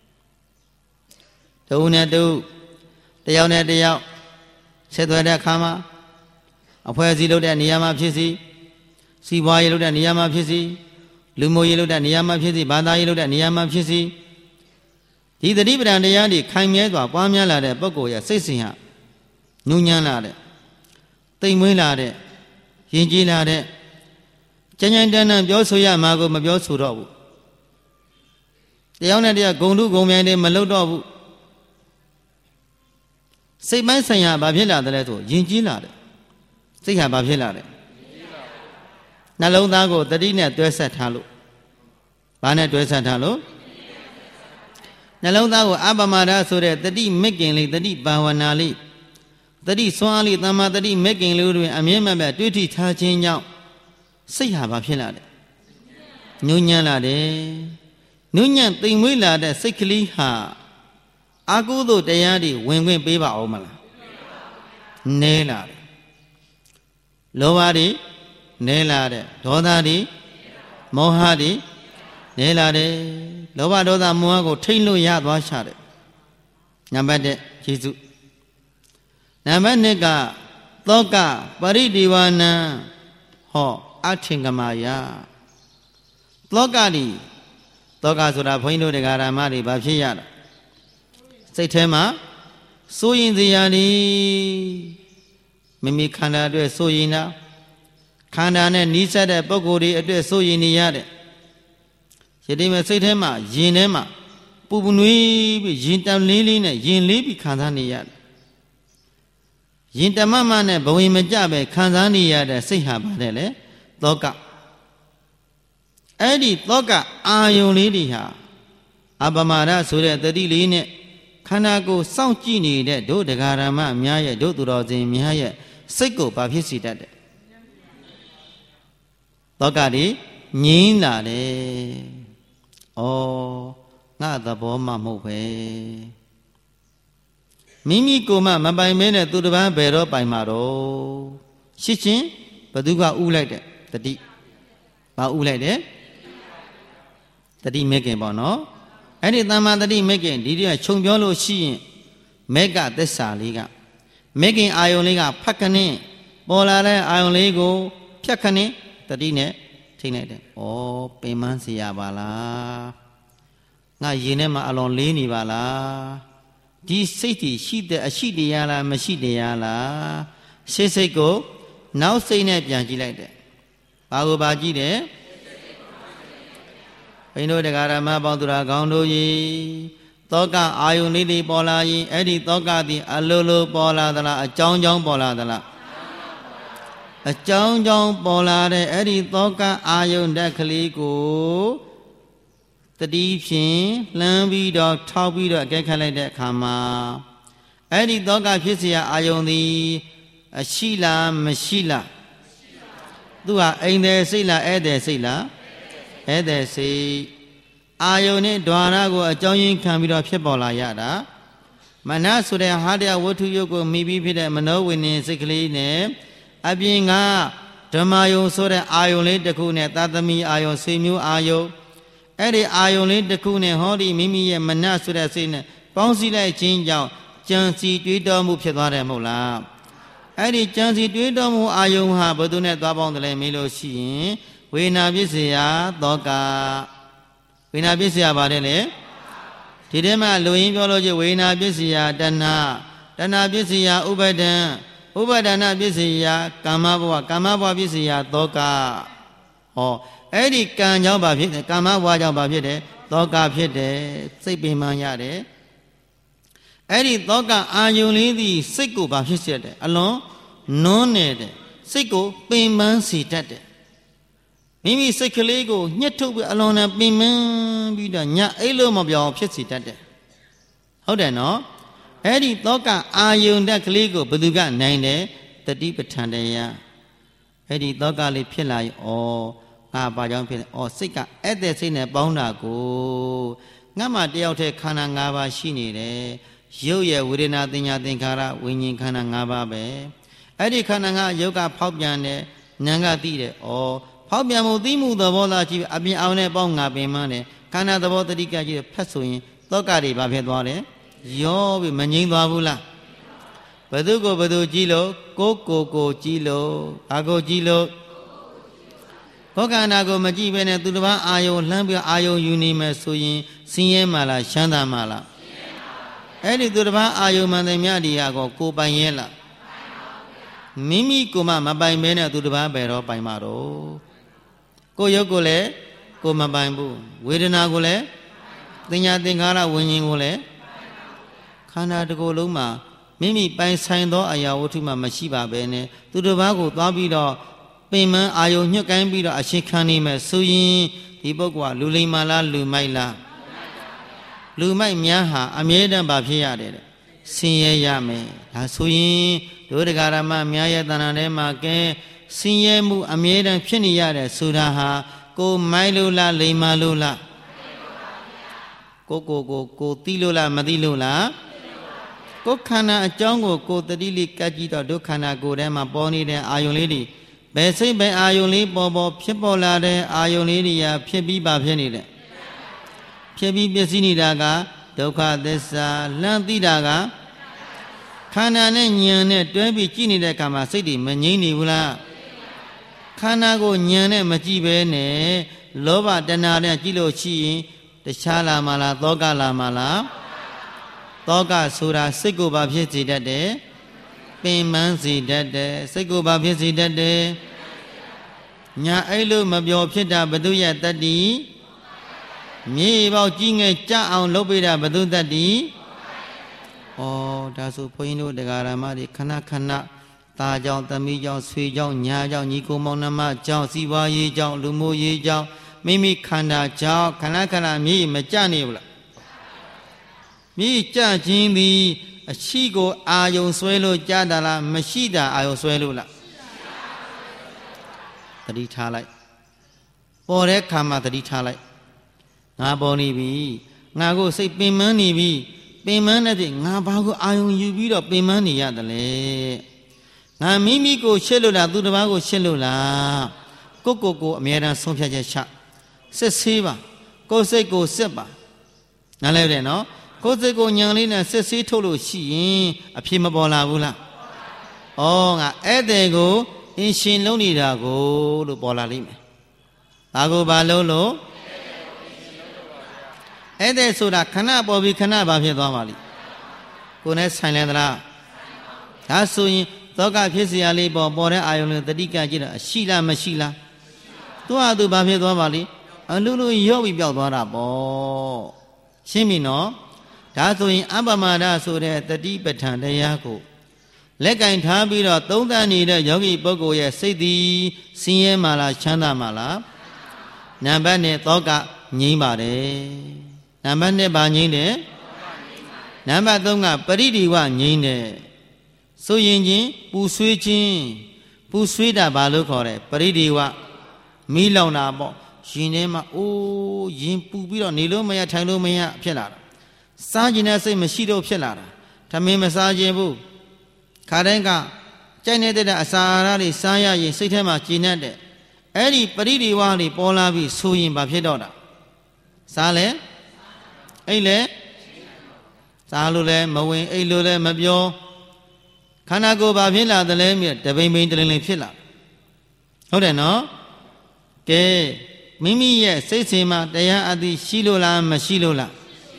တဦးနဲ့တဦးတယောက်နဲ့တယောက်ဆက်သွယ်တဲ့အခါမှာအဖွဲ့အစည်းလုပ်တဲ့နေရာမှာဖြစ်စီစီးပွားရေးလုပ်တဲ့နေရာမှာဖြစ်စီလူမျိုးရေးလုပ်တဲ့နေရာမှာဖြစ်စီဘာသာရေးလုပ်တဲ့နေရာမှာဖြစ်စီဒီသတိပဋ္ဌာန်တရားတွေခိုင်မြဲစွာပွားများလာတဲ့ပုဂ္ဂိုလ်ရဲ့စိတ်စဉ်ဟာနူးညံ့လာတဲ့တိမ်မွေးလာတဲ့ယဉ်ကျေးလာတဲ့ကြမ်းကြမ်းတမ်းတမ်းပြောဆိုရမှာကိုမပြောဆိုတော့ဘူးတရားနဲ့တရားဂုံတုဂုံမြိုင်တွေမလုပ်တော့ဘူးစိတ်ပိုင်းဆိုင်ရာဘာဖြစ်လာတယ်လဲဆိုယဉ်ကျေးလာတယ်စိတ်ဟာဘာဖြစ်လာတယ်နှလုံးသားကိုတတိနဲ့တွဲဆက်ထားလို့ဘာနဲ့တွဲဆက်ထားလို့နှလုံးသားကိုအပမာဒဆိုတဲ့တတိမက်ကင်လေးတတိဘာဝနာလေးတတိစွမ်းအားလေးတမ္မာတတိမက်ကင်လေးတွင်အမြဲမပြတ်တွေးထိထားခြင်းကြောင့်စိတ်ဟာဘာဖြစ်လာတယ်နူးညံ့လာတယ်နူးညံ့သိမ်မွေးလာတဲ့စိတ်ကလေးဟာအာကုသို့တရားတွေဝင်ခွင့်ပေးပါအောင်မလားနဲလာတယ်လောဘတွေနဲလာတဲ့ဒေါသတွေမောဟတွေနဲလာတယ်လောဘဒေါသမောဟကိုထိမ့်လို့ရသွားရှာတယ်နံပါတ်1ယေရှုနံပါတ်2ကသောကပရိဒီဝနံဟောအထင်ကမာယသောကတိသောကဆိုတာဘုန်းကြီးတို့တရားဓမ္မတွေဘာဖြစ်ရတာစိတ်ထဲမှာစိုးရင်စရာတွေမိမိခန္ဓာအတွက်စိုးရင်တာခန္ဓာနဲ့နီးစပ်တဲ့ပုဂ္ဂိုလ်တွေအတွက်စိုးရင်နေရတဲ့ယတိမဲ့စိတ်ထဲမှာယင်ထဲမှာပူပနွေးပြီးယင်တန်လေးလေးနဲ့ယင်လေးပြီးခံစားနေရတယ်ယင်တမမနဲ့ဘဝင်မကြပဲခံစားနေရတဲ့စိတ်ဟာပါတယ်လေသောကအဲ့ဒီသောကအာယုန်လေးတွေဟာအပမာဒဆိုတဲ့တတိလေးနဲ့ခန္ဓာကိုယ်စောင့်ကြည့်နေတဲ့ဒုဒကာရမများရဲ့ဒုသူတော်စင်များရဲ့စိတ်ကိုဘာဖြစ်စီတတ်တယ်သောကတွေငြင်းလာတယ်ဩငါသဘောမှမဟုတ်ပဲမိမိကိုယ်မှမပိုင်မဲနဲ့သူတစ်ပါးဘယ်တော့ပိုင်မှာတော့ရှစ်ချင်းဘသူကဥလိုက်တဲ့တတိဘာဥလိုက်တဲ့တတိမဲခင်ပေါ့နော်အဲ့ဒီတမ္မာတတိမဲခင်ဒီတည်းကခြုံပြောလို့ရှိရင်မဲကသစ္စာလေးကမဲခင်အာယုန်လေးကဖတ်ခနဲ့ပေါ်လာတဲ့အာယုန်လေးကိုဖြတ်ခနဲ့တတိနဲ့ထိမ့်လိုက်တယ်ဩပင်မန်းစီရပါလားငါရင်ထဲမှာအလွန်လေးနေပါလားဒီစိတ်တည်ရှိတဲ့အရှိတရားလားမရှိတရားလားရှေ့စိတ်ကိုနောက်စိတ်နဲ့ပြန်ကြည့်လိုက်တယ်ဘာကိုဘာကြည့်တယ်ဘိန်းတို့တရားဓမ္မပေါင်းသူတော်ကောင်းတို့ရေသောကအာယုန်လေးတွေပေါ်လာရင်အဲ့ဒီသောကသည်အလိုလိုပေါ်လာသလားအကြောင်းကြောင့်ပေါ်လာသလားအကြောင်းကြောင့်ပေါ်လာတဲ့အဲ့ဒီသောကအာယုန်ဓာတ်ကလေးကိုတတိဖြင့်လှမ်းပြီးတော့ထောက်ပြီးတော့အကဲခတ်လိုက်တဲ့အခါမှာအဲ့ဒီသောကဖြစ်เสียအာယုန်သည်အရှိလားမရှိလားသူဟာအိမ်တယ်စိတ်လားဧည့်တယ်စိတ်လားဧည့်တယ်စိတ်အာယုန်နဲ့ဓာရကိုအကြောင်းရင်းခံပြီးတော့ဖြစ်ပေါ်လာရတာမနဆိုတဲ့ဟာတရားဝတ္ထုယုတ်ကိုမိပြီးဖြစ်တဲ့မနောဝိညာဉ်စိတ်ကလေးနဲ့အပြင်ကဓမ္မယုံဆိုတဲ့အာယုန်လေးတစ်ခုနဲ့သာသမီအာယုန်ဆွေမျိုးအာယုန်အဲ့ဒီအာယုန်လေးတစ်ခုနဲ့ဟောဒီမိမိရဲ့မနဆိုတဲ့စိတ်နဲ့ပေါင်းစည်းလိုက်ခြင်းကြောင့်ကြံစီတွေးတောမှုဖြစ်သွားတယ်မဟုတ်လားအဲ့ဒီကြံစီတွေးတောမှုအာယုန်ဟာဘယ်သူနဲ့သွားပေါင်းတယ်လဲမေးလို့ရှိရင်ဝေနာပစ္စယသောကဝေနာပစ္စယပါတယ်လေဒီထဲမှာလူရင်းပြောလို့ချင်းဝေနာပစ္စယတဏတဏပစ္စယဥပဒံဥပါဒနာပစ္စယကာမဘဝကာမဘဝပစ္စယသောကဟောအဲ့ဒီကံကြောင့်ဘာဖြစ်တယ်ကာမဘဝကြောင့်ဘာဖြစ်တယ်သောကဖြစ်တယ်စိတ်ပင်ပန်းရတယ်အဲ့ဒီသောကအာယုန်လေးသည်စိတ်ကိုဘာဖြစ်စေတယ်အလွန်နွမ်းနယ်တယ်စိတ်ကိုပင်ပန်းစေတတ်တယ်မိမိစိတ်ကလေးကိုညှက်ထုတ်ပြီးအလွန်နဲ့ပင်ပန်းပြီးတော့ညအိတ်လို့မပြောင်းဖြစ်စီတတ်တယ်ဟုတ်တယ်နော်အဲ့ဒီသောကအာယုန်တက်ကလေးကိုဘယ်သူကနိုင်တယ်တတိပဋ္ဌာန်တရားအဲ့ဒီသောကလေးဖြစ်လာရင်ငါဘာကြောင့်ဖြစ်လဲစိတ်ကအဲ့တဲ့စိတ်နဲ့ပေါင်းတာကိုငါမှတယောက်တည်းခန္ဓာ၅ပါးရှိနေတယ်ရုပ်ရဲ့ဝေဒနာသင်ညာသင်္ခါရဝိညာဉ်ခန္ဓာ၅ပါးပဲအဲ့ဒီခန္ဓာ၅ရုပ်ကဖောက်ပြန်တယ်ဉာဏ်ကသိတယ်ဖောက်ပြန်မှုသိမှုသဘောသာကြည့်အပြင်အောင်နဲ့ပေါင်းငါပင်မနဲ့ခန္ဓာသဘောတတိကကြည့်ဖတ်ဆိုရင်သောကတွေဘာဖြစ်သွားလဲရောပြီးမငြိမ့်သွားဘူးလားဘယ်သူကိုဘယ်သူကြည့်လို့ကိုကြည့်လို့ဘာကိုကြည့်လို့ကိုခန္ဓာကိုမကြည့်ဘဲနဲ့သူတစ်ပါးအာယုံလှမ်းပြီးအာယုံယူနေမယ်ဆိုရင်ဆင်းရဲမှလားချမ်းသာမှလားအဲ့ဒီသူတစ်ပါးအာယုံမှန်တယ်မြတ်ဒီဟာကိုပိုင်ရဲ့လားမိမိကိုမှမပိုင်ဘဲနဲ့သူတစ်ပါးပဲတော့ပိုင်မှာတော့ကိုရုပ်ကိုလည်းကိုမပိုင်ဘူးဝေဒနာကိုလည်းသင်ညာသင်္ခါရဝิญဉ်ကိုလည်းခန္ဓာတစ်ခုလုံးမှာမိမိပိုင်ဆိုင်သောအရာဝတ္ထုမှမရှိပါပဲနဲ့သူတစ်ပါးကိုသွားပြီးတော့ပင်မအာယုံညှက်ကိုင်းပြီးတော့အရှင်းခံနေမယ်ဆိုရင်ဒီပုဂ္ဂိုလ်ကလူလိမ္မာလားလူမိုက်လားလူမိုက်များဟာအမြဲတမ်းဘာဖြစ်ရတယ်တဲ့ဆင်းရဲရမယ်ဒါဆိုရင်ဒုဒကာရမများရဲ့တဏ္ဍာထဲမှာကဲဆင်းရဲမှုအမြဲတမ်းဖြစ်နေရတယ်ဆိုတာဟာကိုမိုက်လို့လားလိမ္မာလို့လားကိုသိလို့လားမသိလို့လားကိုခန္ဓာအကြောင်းကိုတတိလေးကတ်ကြည့်တော့ဒုက္ခန္ဓာကိုယ်ထဲမှာပေါ်နေတဲ့အာယုံလေးတွေဘယ်စိတ်ပဲအာယုံလေးပေါ်ဖြစ်ပေါ်လာတဲ့အာယုံလေးတွေဖြစ်ပြီးပါဖြစ်နေတယ်ဖြစ်ပြီးပျက်စီးနေတာကဒုက္ခသစ္စာလှမ်းသိတာကခန္ဓာနဲ့ဉာဏ်နဲ့တွဲပြီးကြည့်နေတဲ့အခါမှာစိတ်တွေမငြိမ့်နေဘူးလားခန္ဓာကိုဉာဏ်နဲ့မကြည့်ဘဲနဲ့လောဘတဏှာနဲ့ကြည့်လို့ရှိရင်တခြားလာမလားသောကလာမလားသောကဆိုတာစိတ်ကိုဘာဖြစ်စေတတ်တယ်ပင်ပန်းစေတတ်တယ်စိတ်ကိုဘာဖြစ်စေတတ်တယ်ညာအဲ့လိုမပြောဖြစ်တာဘသူရဲ့တတ္တိမြေပေါက်ကြီးငယ်ကြအောင်လုပ်ပေးတာဘသူတတ္တိဒါဆိုဘုန်းကြီးတို့တရားဓမ္မတွေခဏခဏသားကြောင့်သမီးကြောင့်ဆွေကြောင့်ညာကြောင့်ညီကိုမောင်နှမကြောင့်စီးပွားရေးကြောင့်လူမှုရေးကြောင့်မိမိခန္ဓာကြောင့်ခဏခဏမြေမကြနေဘူးလားမြေကြခြင်းသည်အရှိကိုအာယုံဆွဲလို့ကြားတာလားမရှိတာအာယုံဆွဲလို့လားသတိထားလိုက်ပေါ်တဲ့ခါမှာသတိထားလိုက်ငါပေါ်နေပြီငါကိုစိတ်ပင်ပန်းနေပြီပင်ပန်းတဲ့ဖြင့်ငါဘာကိုအာယုံယူပြီးတော့ပင်ပန်းနေရတယ်လေငါမိမိကိုရှစ်လို့လားသူတစ်ပါးကိုရှစ်လို့လားကိုအမြဲတမ်းဆုံးဖြတ်ချက်ချစစ်ဆေးပါကိုယ်စိတ်ကိုစစ်ပါနားလဲတယ်နော်ကိုယ်စိတ်ကိုညံလေးနဲ့စစ်ဆေးထုတ်လို့ရှိရင်အဖြစ်မပေါ်လာဘူးလားငါအဲ့တဲ့ကိုအင်းရှင်လုံးနေတာကိုလို့ပေါ်လာလိမ့်မယ်ဒါကိုဘာလုံးလို့အဲ့တဲ့ဆိုတာခဏပေါ်ပြီးခဏဘာဖြစ်သွားပါလိမ့်ကိုယ်နဲ့ဆိုင်လဲသလားဒါဆိုရင်သောကဖြစ်เสียလေးပေါ်တဲ့အာယုံလေးတတိကကြည့်တာရှိလားမရှိလားသူ့ဟာသူဘာဖြစ်သွားပါလိမ့်အလူလူရော့ပြီးပျောက်သွားတာပေါ့ရှင်းပြီနော်ဒါဆိုရင်အပမဒဆိုတဲ့တတိပဋ္ဌာန်တရားကိုလက်ကင်ထားပြီးတော့သုံးသပ်နေတဲ့ယောဂီပုဂ္ဂိုလ်ရဲ့စိတ်သည်ဆင်းရဲမှလားချမ်းသာမှလားနံပါတ်1သောကငြိမ်းပါတယ်နံပါတ်2ဘာငြိမ်းတယ်နံပါတ်3ကပရိဒီဝငြိမ်းတယ်ဆိုရင်ချင်းပူဆွေးခြင်းပူဆွေးတာဘာလို့ခေါ်တယ်ပရိဒီဝမီးလောင်တာပေါ့ရင်ထဲမှာရင်ပူပြီးတော့နေလို့မရထိုင်လို့မရဖြစ်လာတာစားခြင်းနဲ့စိတ်မရှိတော့ဖြစ်လာတာထမင်းမစားခြင်းဘူးခါတိုင်းကကြိုက်နေတဲ့အစာအာဟာရတွေစားရရင်စိတ်ထဲမှာကျေနပ်တဲ့အဲ့ဒီပရိဒီဝါတွေပေါ်လာပြီးဆိုရင်ဘာဖြစ်တော့တာစားလဲအိတ်လဲစားလို့လဲမဝင်အိတ်လို့လဲမပြောခန္ဓာကိုယ်ဘာဖြစ်လာသလဲမြတ်တပိန်ပိန်တလင်းလင်းဖြစ်လာဟုတ်တယ်နော်ကဲမိမိရဲ့စိတ်စဉ်မှာတရားအသိရှိလို့လားမရှိလို့လား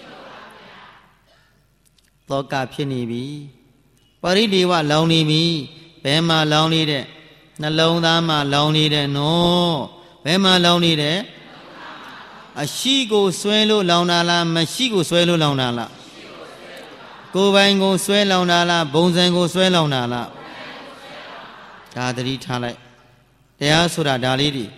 သောကဖြစ်နေပြီပရိဒီဝလောင်နေပြီဘယ်မှာလောင်နေတဲ့နှလုံးသားမှာလောင်နေတဲ့နော်ဘယ်မှာလောင်နေတဲ့အရှိကိုဆွဲလို့လောင်တာလားမရှိကိုဆွဲလို့လောင်တာလားကိုယ်ပိုင်ကိုဆွဲလောင်တာလားဘုံစံကိုဆွဲလောင်တာလားဒါသတိထားလိုက်တရားဆိုတာဒါလေးတွေခ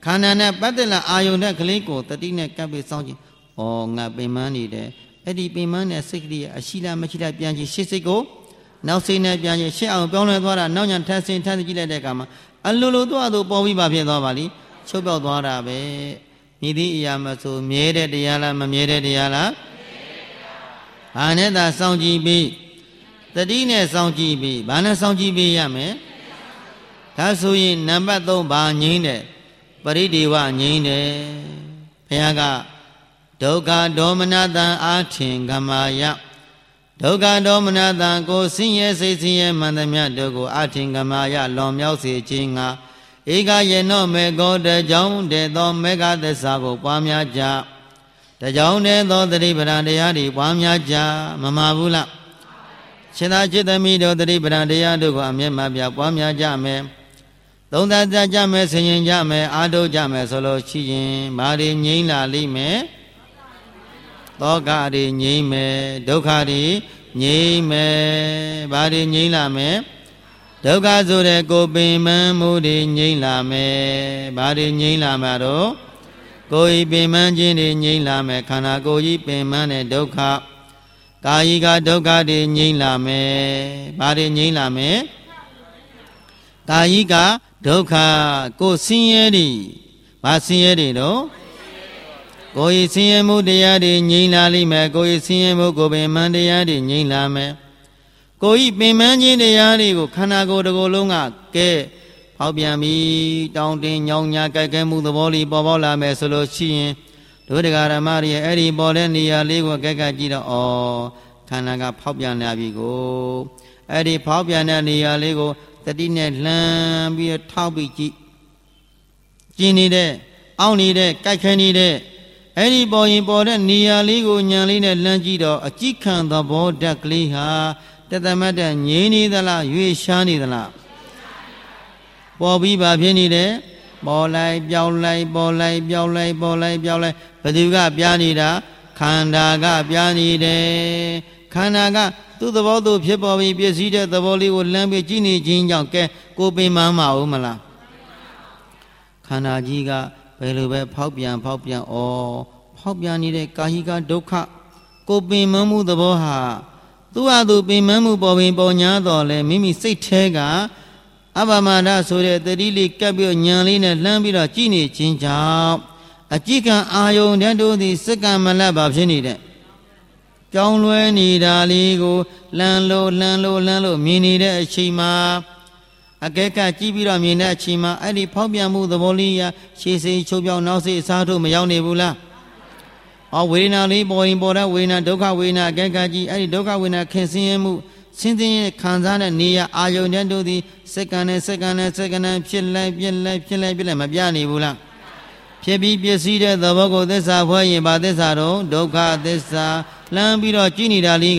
ခန္ဓာနဲ့ပတ်သက်လာအာယုန်တဲ့ကလေးကိုတတိနဲ့ကပ်ပြီးစောင့်ကြည့်ဩငါပင်မနေတယ်အဲ့ဒီပင်မနဲ့စိတ်ကလေးအရှိလားမရှိလားပြန်ကြည့်ရှေ့စိတ်ကိုနောက်စိတ်နဲ့ပြန်ကြည့်ရှေ့အောင်ပြောင်းလဲသွားတာနောက်ညာထပ်ဆင်းထပ်ကြည့်လိုက်တဲ့အခါမှာအလိုလိုသွားသူပေါ်ပြီးပါဖြစ်သွားပါလိချုပ်ပြောက်သွားတာပဲမြည်သည့်အရာမဆိုမြဲတဲ့တရားလားမမြဲတဲ့တရားလားဘာနဲ့သာစောင့်ကြည့်ပြီးတတိနဲ့စောင့်ကြည့်ပြီးဘာနဲ့စောင့်ကြည့်ပြီးရမယ်ဒါဆိုရင်နံပါတ်3ဘာငြိမ့်တယ်ပရိဒေဝငြိမ့်တယ်ဘုရားကဒုက္ခဒေါမနတံအာထင်ကမာယဒုက္ခဒေါမနတံကိုဆင်းရဲစိတ်ဆင်းရဲမှန်သမျှတို့ကိုအာထင်ကမာယလွန်မြောက်စေခြင်းငါဧကယေနောမေကောတကြောင့်တည်းသောမေဃသစ္စာကိုပွားများကြတကြောင့်တည်းသောသတိပဋ္ဌာန်တရားတွေပွားများကြမမှားဘူးလားရှင်သာจิตသမီးတို့သတိပဋ္ဌာန်တရားတို့ကိုအမြဲမှပြပွားများကြမယ်သုံးသပ်ကြမယ်ဆင်ခြင်ကြမယ်အားထုတ်ကြမယ်ဆိုလို့ရှိရင်ဘာတွေငြိမ့်လာလိမ့်မယ်သောကတွေငြိမ့်မယ်ဒုက္ခတွေငြိမ့်မယ်ဘာတွေငြိမ့်လာမယ်ဒုက္ခဆိုတဲ့ကိုပင်မမှုတွေငြိမ့်လာမယ်ဘာတွေငြိမ့်လာမှာတော့ကိုယ်ဤပင်မခြင်းတွေငြိမ့်လာမယ်ခန္ဓာကိုယ်ကြီးပင်မတဲ့ဒုက္ခကာယကဒုက္ခတွေငြိမ့်လာမယ်ဘာတွေငြိမ့်လာမယ်ကာယကဒုက္ခကိုဆင်းရဲတွေဘာဆင်းရဲတွေတော့ကိုယ်ဆင်းရဲမှုတရားတွေငြိမ့်လာလိမ့်မယ်ကိုယ်ဆင်းရဲမှုကိုပင်မတရားတွေငြိမ့်လာမယ်ကိုယ်ပင်မခြင်းတရားတွေကိုခန္ဓာကိုယ်တစ်ကိုယ်လုံးကကဲဖောက်ပြန်ပြီးတောင်းတင်ညောင်းညာကြိုက်ခဲမှုသဘောလေးပေါ်ပေါက်လာမယ်ဆိုလို့ရှိရင်တို့တရားဓမ္မတွေအဲ့ဒီပေါ်တဲ့နေရာလေးကိုကြိုက်ကြည့်တော့ဩခန္ဓာကဖောက်ပြန်လာပြီကိုအဲ့ဒီဖောက်ပြန်တဲ့နေရာလေးကိုတတိနဲ့လှမ်းပြီးထောက်ပြီးကြည့်ကျင်နေတဲ့အောင့်နေတဲ့ကြိုက်ခဲနေတဲ့အဲ့ဒီပေါ်ရင်ပေါ်တဲ့နေရာလေးကိုညံလေးနဲ့လှမ်းကြည့်တော့အကြည့်ခံသဘောဓာတ်ကလေးဟာတသမတ်တဲ့ငြိမ်းနေသလားရွေ့ရှားနေသလားပေါ်ပြီးပါဖြစ်နေတယ်ပေါ်လိုက်ပြောင်းလိုက်ပေါ်လိုက်ပြောင်းလိုက်ပေါ်လိုက်ပြောင်းလိုက်ဘယ်သူကပြားနေတာခန္ဓာကပြားနေတယ်ခန္ဓာကသူ့သဘောသူဖြစ်ပေါ်ပြီးပြည့်စည်တဲ့သဘောလေးကိုလှမ်းပြီးကြည့်နေခြင်းကြောင့်ကဲကိုပင်မမအောင်မလားခန္ဓာကြီးကဘယ်လိုပဲဖောက်ပြန်ဩဖောက်ပြန်နေတဲ့ကာယကဒုက္ခကိုပင်မမှုသဘောဟာသူ့ဟာသူပင်မမှုပေါ်ပင်ပေါ်ညာတော်လဲမိမိစိတ်แท้ကအပမဒဆိုတဲ့တတိလေးကပ်ပြီးညံလေးနဲ့လှမ်းပြီးတော့ကြည့်နေခြင်းကြောင့်အကြည့်ကံအာယုန်တဲ့တို့သည်စက္ကမလတ်ပါဖြစ်နေတဲ့ကြောင်းလွဲနေတာလေးကိုလှမ်းလို့မြင်နေတဲ့အချိန်မှာအကဲကကြည့်ပြီးတော့မြင်တဲ့အချိန်မှာအဲ့ဒီဖောက်ပြန်မှုသဘောလေးရရှေ့စိတ်ချုပ်ပြောင်းနောက်စိတ်အစားထိုးမရောက်နေဘူးလားဝေဒနာလေးပေါ်ရင်ပေါ်တဲ့ဝေဒနာဒုက္ခဝေဒနာအကဲကကြည့်အဲ့ဒီဒုက္ခဝေဒနာခင်ဆင်းရဲမှုဆင်းရဲခံစားတဲ့နေရအာယုန်တဲ့တို့သည်စက္ကန့်နဲ့ဖြစ်လိုက်မပြနေဘူးလားဖြစ်ပြီးပစ္စည်းတဲ့သဘောကိုသစ္စာဖွဲ့ရင်ဘာသစ္စာတော့ဒုက္ခသစ္စာလမ်းပြီးတော့ကြည့်နေတာလေးက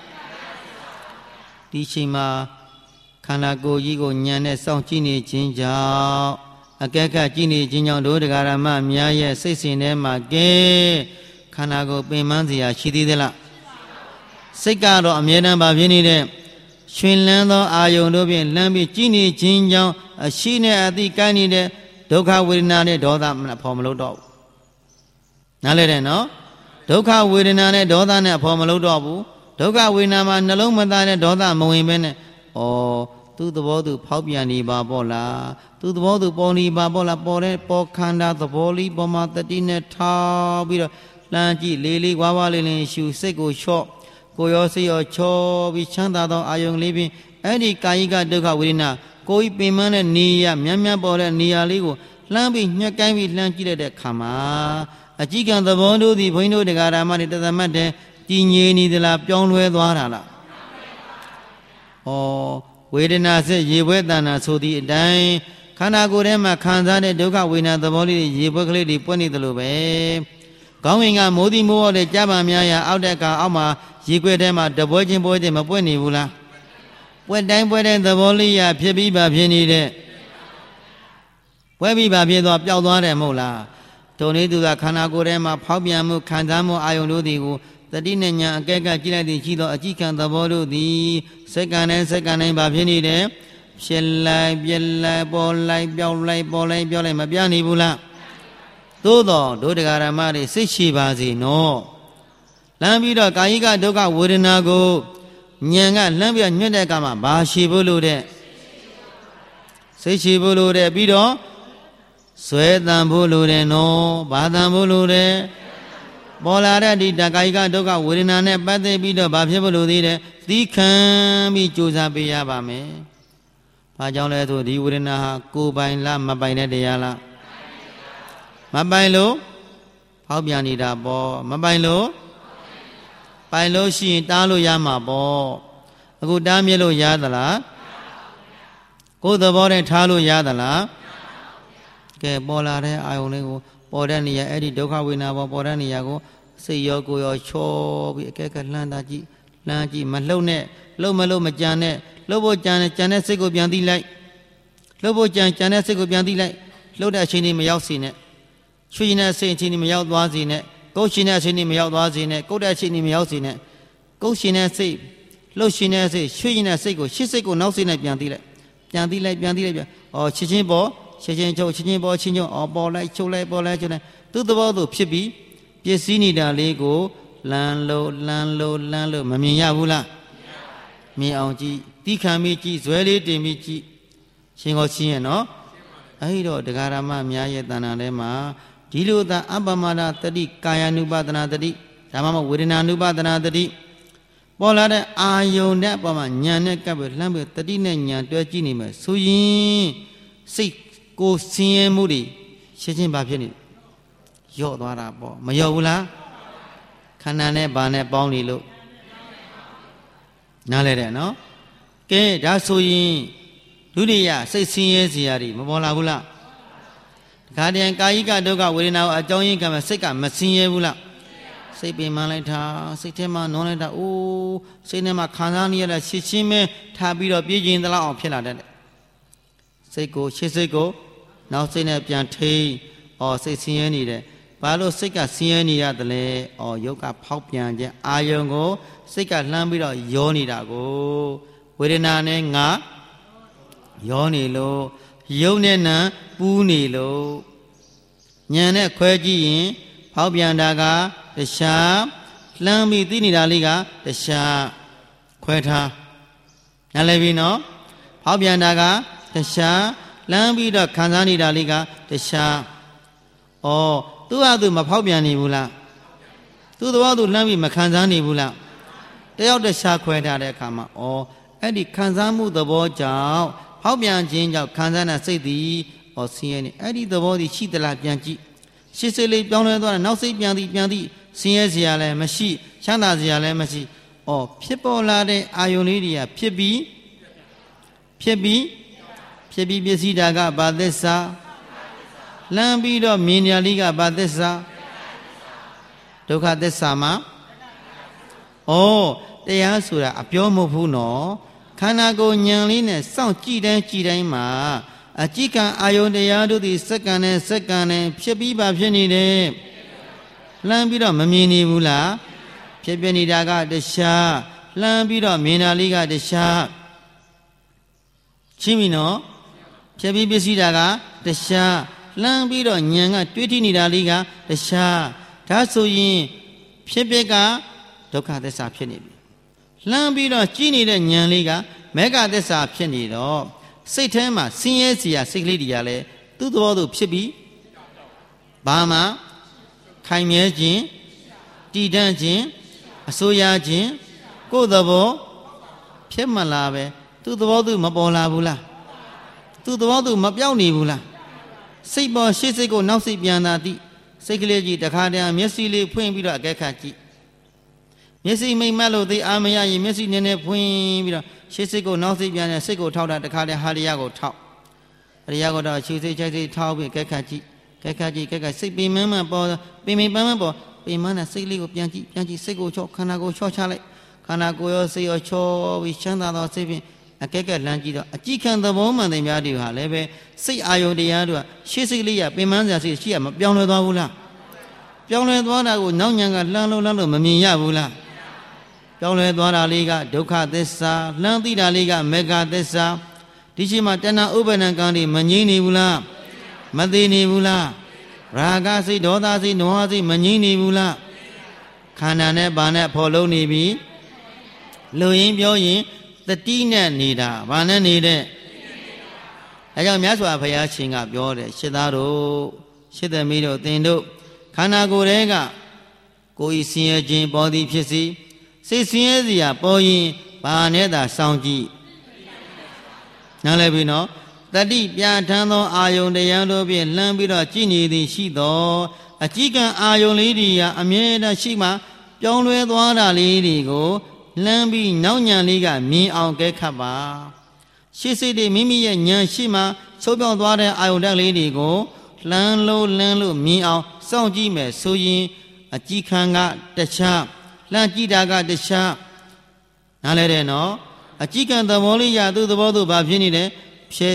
ဒီချိန်မှာခန္ဓာကိုယ်ကြီးကိုညံနဲ့စောင့်ကြည့်နေခြင်းကြောင့်အကဲကကြည့်နေခြင်းကြောင့်တို့တရားဓမ္မများရဲ့စိတ်စဉ်ထဲမှာကဲခန္ဓာကိုယ်ပင်ပန်းစရာရှိသေးသလားစိတ်ကတော့အမြဲတမ်းပါဖြစ်နေတဲ့ရွှင်လန်းသောအာယုန်တို့ဖြင့်လမ်းပြီးကြည်နေခြင်းကြောင့်အရှိနဲ့အတိကိုင်းနေတဲ့ဒုက္ခဝေဒနာနဲ့ဒေါသမဖော်မလို့တော့ဘူးနားလဲတယ်နော်ဒုက္ခဝေဒနာနဲ့ဒေါသနဲ့ဖော်မလို့တော့ဘူးဒုက္ခဝေဒနာမှာနှလုံးမသားတဲ့ဒေါသမဝင်ပဲနဲ့သူ့သဘောသူဖောက်ပြန်နေပါပေါ့လားသူ့သဘောသူပေါ်နေပါပေါ့လားပေါ်ခန္ဓာသဘောလေးပေါ်မှာတတိနဲ့ထားပြီးတော့လှမ်းကြည့်လေးဝါးဝါးလေးရှူစိတ်ကိုလျှော့ကိုရောစိတ်ရောချောပြီးချမ်းသာသောအာယုန်လေးဖြင့်အဲ့ဒီကာယကဒုက္ခဝေဒနာကိုယ်ပင်မတဲ့နေရမြတ်ပေါ်တဲ့နေရာလေးကိုလှမ်းပြီးညှက်ကိုင်းပြီးလှမ်းကြည့်တဲ့ခါမှာအကြည့်ကံသဘောတို့သည်ဘုန်းကြီးတို့တရားဓမ္မတွေတသမတ်တဲ့တည်ငြိမ်နေသလားပြောင်းလဲသွားတာလားဝေဒနာစိတ်ရေပွဲတဏ္ဍာဆိုသည့်အတိုင်းခန္ဓာကိုယ်ထဲမှာခံစားတဲ့ဒုက္ခဝေဒနာသဘောလေးရေပွဲကလေးတွေပွက်နေသလိုပဲကောင်းဝင်ကမိုးသည်မိုးရောတဲ့ကြပါများရာအောက်တဲ့ကအောက်မှာရေခွဲထဲမှာတပွဲချင်းပွဲချင်းမပွက်နေဘူးလားပွက်တိုင်းသဘောလေးရဖြစ်ပြီးပါဖြစ်နေတဲ့ပွဲပြီးပါဖြစ်သွားပျောက်သွားတယ်မဟုတ်လားတုံလေးသူကခန္ဓာကိုယ်ထဲမှာဖောက်ပြန်မှုခံစားမှုအာယုန်တို့သည်ကိုတတိနဲ့ညာအကဲကကြည့်လိုက်သည်ရှိသောအကြည့်ခံသဘောတို့သည်စက္ကန့်တိုင်းပါဖြစ်နေတယ်ဖြစ်လိုက်ပြက်လိုက်ပေါ်လိုက်ပြောင်းလိုက်မပြနေဘူးလားသို့တော်ဒုဒကာရမတွေစိတ်ရှိပါစေနော်လမ်းပြီးတော့ကာယိကဒုက္ခဝေဒနာကိုဉာဏ်ကလှမ်းပြီးညွှတ်တဲ့အခါမှာဘာရှိဖို့လို့တဲ့စိတ်ရှိဖို့လို့တဲ့ပြီးတော့ဆွဲတန်ဖို့လို့တဲ့နော်ဘာတန်ဖို့လို့တဲ့ပေါ်လာတဲ့ဒီကာယိကဒုက္ခဝေဒနာနဲ့ပတ်သက်ပြီးတော့ဘာဖြစ်ဖို့လို့သေးတယ်သီးခံပြီးကြိုးစားပေးရပါမယ်ဘာကြောင့်လဲဆိုဒီဝေဒနာဟာကိုယ်ပိုင်လားမပိုင်တဲ့တရားလားမပိုင်လို့ဖောက်ပြန်နေတာပေါ့မပိုင်လို့ပိုင်လို့ရှိရင်တားလို့ရမှာပေါ့အခုတားမြစ်လို့ရသလားကိုယ်သဘောနဲ့ထားလို့ရသလားကဲပေါ်လာတဲ့အာယုန်လေးကိုပေါ်တဲ့နေရာအဲ့ဒီဒုက္ခဝေဒနာပေါ်တဲ့နေရာကိုစိတ်ရောကိုယ်ရောချောပြီးအကဲကလှမ်းတာကြည့်လှမ်းကြည့်မလှုပ်နဲ့လှုပ်မလို့မကြံနဲ့လှုပ်ဖို့ကြံတဲ့စိတ်ကိုပြန်သိလိုက်လှုပ်ဖို့ကြံတဲ့စိတ်ကိုပြန်သိလိုက်လှုပ်တဲ့အချိန်ကြီးမရောက်စေနဲ့ချွေနေတဲ့စိတ်အချိန်ကြီးမရောက်သွားစေနဲ့ကုတ်ရှင်တဲ့အချိန်ကြီးမရောက်သွားစေနဲ့ကုတ်တဲ့အချိန်ကြီးမရောက်စေနဲ့ကုတ်ရှင်တဲ့စိတ်လှုပ်ရှင်တဲ့စိတ်ချွေနေတဲ့စိတ်ကိုရှစ်စိတ်ကိုနောက်စိတ်နဲ့ပြန်သိလိုက်ပြန်ချစ်ချင်းပေါ်ချစ်ချင်းချုပ်ချစ်ချင်းပေါ်ချင်းချုပ်ပေါ်လိုက်ချုပ်လိုက်ပေါ်လိုက်ချုပ်လိုက်သူ့သဘောသူဖြစ်ပြီးပစ္စည်းနေတာလေးကိုလမ်းလို့မမြင်ရဘူးလားမြင်အောင်ကြည့်တိခံပြီးကြည့်ဇွဲလေးတင်ပြီးကြည့်ရှင်ကိုချင်းရဲ့နော်အဲ့တော့တရားဓမ္မများရဲ့တဏ္ဍာထဲမှာဒီလိုသာအပ္ပမဒတတိကာယ ानु ပါဒနာတတိဒါမှမဟုတ်ဝေဒနာ ानु ပါဒနာတတိပေါ်လာတဲ့အာယုန်နဲ့အပေါ်မှာဉာဏ်နဲ့ကပ်ပြီးလှမ်းပြီးတတိနဲ့ဉာဏ်တွဲကြည့်နေမယ်ဆိုရင်စိတ်ကိုဆင်းရဲမှုတွေရှင်းချင်းဘာဖြစ်နေရော့သွားတာပေါ့မရော့ဘူးလားခန္ဓာနဲ့ဘာနဲ့ပေါင်းနေလို့နားလဲတယ်နော်ကဲဒါဆိုရင်ဒုတိယစိတ်ဆင်းရဲစရာတွေမပေါ်လာဘူးလားတခါတည်းကာယိကဒုက္ခဝေဒနာကိုအကြောင်းရင်းကမှစိတ်ကမဆင်းရဲဘူးလားစိတ်ပင်မှလိုက်တာစိတ်ထဲမှာနွမ်းလိုက်တာအိုးစိတ်ထဲမှာခံစားနေရတဲ့ရှင်းရှင်းပဲထားပြီးတော့ပြည့်ကျင်သလောက်အောင်ဖြစ်လာတတ်တယ်စိတ်ကိုရှင်းစိတ်ကိုနောက်စိတ်နဲ့ပြန်ထိန်းစိတ်ဆင်းရဲနေတယ်ဘာလို့စိတ်ကဆင်းရဲနေရတယ်လဲယုတ်ကဖောက်ပြန်ခြင်းအာယုံကိုစိတ်ကလှမ်းပြီးတော့ယောနေတာကိုဝေဒနာနဲ့ငါယောနေလို့ယုတ်နဲ့နံပူးနေလို့ဉာဏ်နဲ့ခွဲကြည့်ရင်ဖောက်ပြန်တာကတခြားလှမ်းပြီးသိနေတာလေးကတခြားခွဲထားနားလည်ပြီနော်ဖောက်ပြန်တာကတခြားလှမ်းပြီးတော့ခံစားနေတာလေးကတခြားသူ့ဟာသူမဖောက်ပြန်နေဘူးလားသူ့သဘောသူလှမ်းပြီးမခံစားနေဘူးလားတယောက်တခြားခွဲထားတဲ့အခါမှာအဲ့ဒီခံစားမှုသဘောကြောင့်ဖောက်ပြန်ခြင်းကြောင့်ခံစားတဲ့စိတ်သည်ဆင်းရဲနေအဲ့ဒီသဘောသည်ရှိသလားပြန်ကြည့်ရှစ်စိတ်လေးပြောင်းလဲသွားတယ်နောက်စိတ်ပြန်သည်ဆင်းရဲစရာလည်းမရှိချမ်းသာစရာလည်းမရှိဖြစ်ပေါ်လာတဲ့အာယုန်လေးတွေကဖြစ်ပြီးပစ္စည်းတာကဘာသစ္စာလမ်းပြီးတော့မြင်ညာလေးကဘာသစ္စာဒုက္ခသစ္စာမှာတရားဆိုတာအပြောမဟုတ်ဘူးနော်ခန္ဓာကိုယ်ဉာဏ်လေးနဲ့စောင့်ကြည့်တိုင်းမှာအကြည့်ကံအာယုန်တရားတို့သည်စက္ကန့်နဲ့ဖြစ်ပြီးပါဖြစ်နေတယ်လှမ်းပြီးတော့မမြင်နေဘူးလားဖြစ်ပြနေတာကတခြားလှမ်းပြီးတော့မြင်တာလေးကတခြားရှင်းပြီနော်ဖြစ်ပြီးပစ္စည်းတာကတခြားလှမ်းပြီးတော့ဉာဏ်ကတွေးထိနေတာလေးကတခြားဒါဆိုရင်ဖြစ်ပြကဒုက္ခသစ္စာဖြစ်နေပြီလှမ်းပြီးတော့ကြည့်နေတဲ့ဉာဏ်လေးကမေဃသစ္စာဖြစ်နေတော့စိတ်ထဲမှာဆင်းရဲစရာစိတ်ကလေးတွေကလည်းသူ့သဘောသူဖြစ်ပြီးဘာမှခိုင်မြဲခြင်းတည်တံ့ခြင်းအစိုးရခြင်းကိုယ်သဘောဖြစ်မလာပဲသူ့သဘောသူမပေါ်လာဘူးလားသူ့သဘောသူမပြောင်းနေဘူးလားစိတ်ပေါ်ရှေ့စိတ်ကိုနောက်စိတ်ပြန်သာသည်စိတ်ကလေးကြီးတခါတည်းမျက်စိလေးဖွင့်ပြီးတော့အကဲခတ်ကြည့်မျက်စိမိတ်မက်လို့သိအားမရရင်မျက်စိနည်းနည်းဖွင့်ပြီးတော့ရှေ့စိတ်ကိုနောက်စိတ်ပြန်တဲ့စိတ်ကိုထောက်တာတခါတည်းဟာရရကိုထောက်ဟာရရကိုတော့ခြေစိတ်ခြေစိတ်ထောက်ပြီးအကဲခတ်ကြည့်စိတ်ပင်မန်းပေါ်ပင်ပန်းပေါ်ပင်မန်းတဲ့စိတ်လေးကိုပြန်ကြည့်စိတ်ကိုချော့ခန္ဓာကိုချော့ချလိုက်ခန္ဓာကိုယ်ရောစိတ်ရောချော့ပြီးချမ်းသာသောစိတ်ဖြင့်အကဲကလှမ်းကြည့်တော့အကြည့်ခံသဘောမှန်တဲ့များတွေဟာလည်းပဲစိတ်အာယုန်တရားတို့ကရှေ့စိတ်လေးရပင်မန်းစရာစိတ်ရှိရမပြောင်းလဲသွားဘူးလားပြောင်းလဲသွားတာကိုနောက်ညာကလှမ်းလို့မမြင်ရဘူးလားပြောင်းလဲသွားတာလေးကဒုက္ခသစ္စာလှမ်းသိတာလေးကမေဃသစ္စာဒီချိန်မှာတဏှာဥပါဒဏ်ကံတွေမငြိမ့်နေဘူးလားမသိနေဘူးလားရာဂစိတ်ဒေါသစိတ်နောဟစိတ်မငြိမ့်နေဘူးလားခန္ဓာနဲ့ဘာနဲ့ဖော်လုံးနေပြီလူရင်းပြောရင်တတိနဲ့နေတာဘာနဲ့နေတဲ့အဲကြောင့်မြတ်စွာဘုရားရှင်ကပြောတယ်ရှစ်သားတို့ရှစ်သမီးတို့သင်တို့ခန္ဓာကိုယ်ရဲ့ကကိုယ်ဤဆင်းရဲခြင်းပေါ်သည်ဖြစ်စီစိတ်ဆင်းရဲစရာပေါ်ရင်ဘာနဲ့သာစောင့်ကြည့်နားလည်ပြီနော်တတိပြဋ္ဌာန်းသောအာယုန်တရားတို့ဖြင့်လှမ်းပြီးတော့ကြည်နေသည်ရှိသောအကြည်ကံအာယုန်လေးတွေကအမြဲတမ်းရှိမှပြောင်းလဲသွားတာလေးတွေကိုလှမ်းပြီးနောက်ညံလေးကမြင်အောင်ကဲခတ်ပါရှေ့စိတ်တွေမိမိရဲ့ဉာဏ်ရှိမှချုပ်ပြောင်းသွားတဲ့အာယုန်ဓာတ်လေးတွေကိုလှမ်းလို့မြင်အောင်စောင့်ကြည့်မယ်ဆိုရင်အကြည်ခံကတခြားလှမ်းကြည့်တာကတခြားနားလဲတယ်နော်အကြည်ခံသဘောလေးရသူ့သဘောသူဘာဖြစ်နေလဲဖြဲ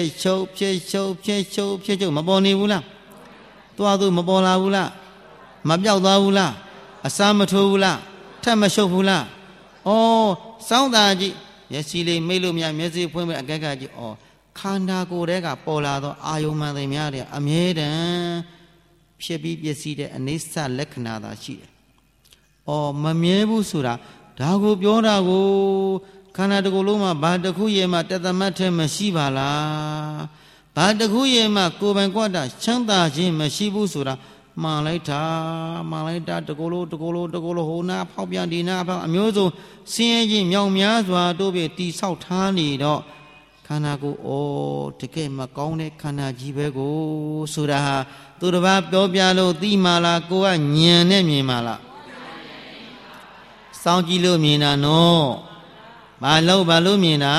ချုပ်မပေါ်နေဘူးလားသွားသူမပေါ်လာဘူးလားမပြောက်သွားဘူးလားအစာမထိုးဘူးလားထက်မရှုပ်ဘူးလားဩစောင်းတာကြည့်မျက်စိလေးမိတ်လို့များမျက်စိဖွင့်ပြီးအကက်ကကြည့်ဩခန္ဓာကိုယ်တည်းကပေါ်လာသောအာယုံမှန်တွေများတယ်အမြဲတမ်းဖြစ်ပြီးပြည့်စည်တဲ့အနိစ္စလက္ခဏာသာရှိတယ်ဩမမြဲဘူးဆိုတာဒါကိုပြောတာကိုခန္ဓာတစ်ခုလုံးမှာဘာတစ်ခုရဲ့မှတသမတ်ထဲမရှိပါလားဘာတစ်ခုရဲ့မှကိုယ်ပိုင်ကွက်တာချမ်းသာခြင်းမရှိဘူးဆိုတာမှန်လိုက်တာတကူလုံးဟိုနာဖောက်ပြန်ဒီနာဖောက်အမျိုးစုံဆင်းရဲခြင်းမြောင်များစွာတို့ပဲတိဆောက်ထားနေတော့ခန္ဓာကိုယ်တကယ်မကောင်းတဲ့ခန္ဓာကြီးပဲကိုဆိုတာဟာသူတစ်ပါးပြောပြလို့သိမှလားကိုကညံနဲ့မြင်မှလားစောင့်ကြည့်လို့မြင်တာနော်ဘာလို့မြင်တာ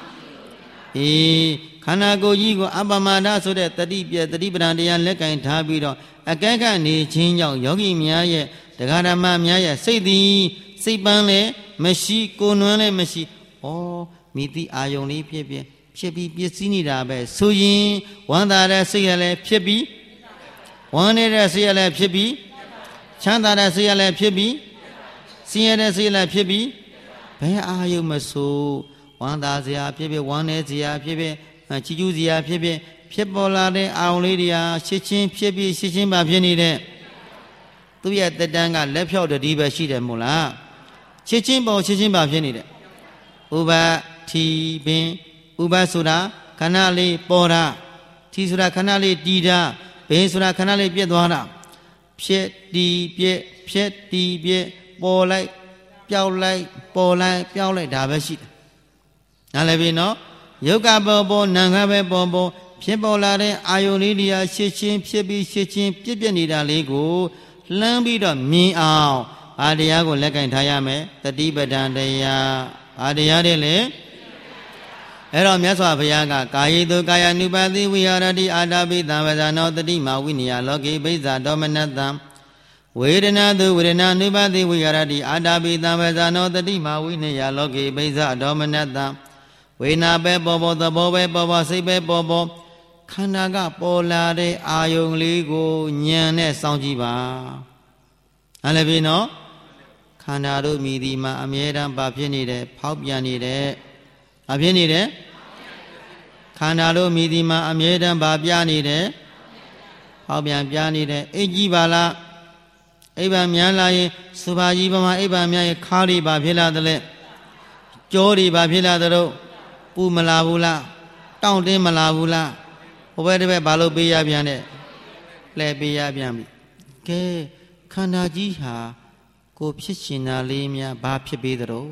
ခန္ဓာကိုယ်ကြီးကိုအပမဒဆိုတဲ့တတိပဒံတရားလက်ကင်ထားပြီးတော့အကဲကနေချင်းကြောင့်ယောဂီများရဲ့တရားဓမ္မများရဲ့စိတ်သည်စိတ်ပန်းလည်းမရှိကိုယ်နွမ်းလည်းမရှိဩမိတိအာယုန်လေးဖြစ်ပြီးပစ္စည်းနေတာပဲဆိုရင်ဝမ်းသာတဲ့စိတ်ရလည်းဖြစ်ပြီးဝမ်းနေတဲ့စိတ်ရလည်းဖြစ်ပြီးချမ်းသာတဲ့စိတ်ရလည်းဖြစ်ပြီးဆင်းရဲတဲ့စိတ်လည်းဖြစ်ပြီးဘယ်အာယုန်မဆိုဝမ်းသာစရာဖြစ်ဝမ်းနေစရာဖြစ်ချီးကျူးစရာဖြစ်ပေါ်လာတဲ့အာယုန်လေးတွေဟာရှစ်ချင်းဖြစ်ပြီးရှစ်ချင်းပါဖြစ်နေတဲ့သူရဲ့တက်တန်းကလက်ဖြောက်တတိပဲရှိတယ်မို့လားရှစ်ချင်းပေါ်ရှစ်ချင်းပါဖြစ်နေတဲ့ဥပထီပင်ဥပဆိုတာခဏလေးပေါ်တာထီဆိုတာခဏလေးတီးတာဘင်ဆိုတာခဏလေးပြက်သွားတာဖြစ်တီးပြက်ပေါ်လိုက်ပြောက်လိုက်ပေါ်လိုက်ပြောက်လိုက်ဒါပဲရှိတယ်နားလည်ပြီနော်ယုတ်ကပေါ်နာငါပဲပေါ်ဖြစ်ပေါ်လာတဲ့အာယုန်လေးတွေဟာရှစ်ချင်းဖြစ်ပြီးရှစ်ချင်းပြက်နေတာလေးကိုလှမ်းပြီးတော့မြင်အောင်အာတရားကိုလက်ကင်ထားရမယ်တတိပဒံတရားအာတရားတွေလေအဲ့တော့မြတ်စွာဘုရားကကာယေတုကာယ ानु ပတိဝိဟာရတိအာတာပိသံဝဇာနောတတိမာဝိနိယလောကေဘိဇာဒေါမနတံဝေဒနာတုဝေဒနာ ानु ပတိဝိဟာရတိအာတာပိသံဝဇာနောတတိမာဝိနိယလောကေဘိဇာဒေါမနတံဝေနာပဲပေါ်သဘောပဲပေါ်စိတ်ပဲပေါ်ခန္ဓာကပေါ်လာတဲ့အာယုန်လေးကိုဉာဏ်နဲ့စောင့်ကြည့်ပါအဲ့လည်းပြီနော်ခန္ဓာတို့မြည်ဒီမှာအမြဲတမ်းဘာဖြစ်နေတယ်ဖောက်ပြန်နေတယ်ဘာဖြစ်နေတယ်ခန္ဓာတို့မြည်ဒီမှာအမြဲတမ်းဘာပြနေတယ်ဖောက်ပြန်ပြနေတယ်အိတ်ကြီးပါလားအိပ်ပါများလာရင်စပါကြီးပါမှာအိပ်ပါများရင်ခါးတွေဘာဖြစ်လာတယ်လဲကြောတွေဘာဖြစ်လာတယ်တော့ပူမလာဘူးလားတောင့်တင်းမလာဘူးလားဟိုဘက်တစ်ဘက်ဘာလို့ပေးရပြန်တဲ့လဲပေးရပြန်ပြီကဲခန္ဓာကြီးဟာကိုဖြစ်ရှင်တာလေးများဘာဖြစ်ပေးသတော့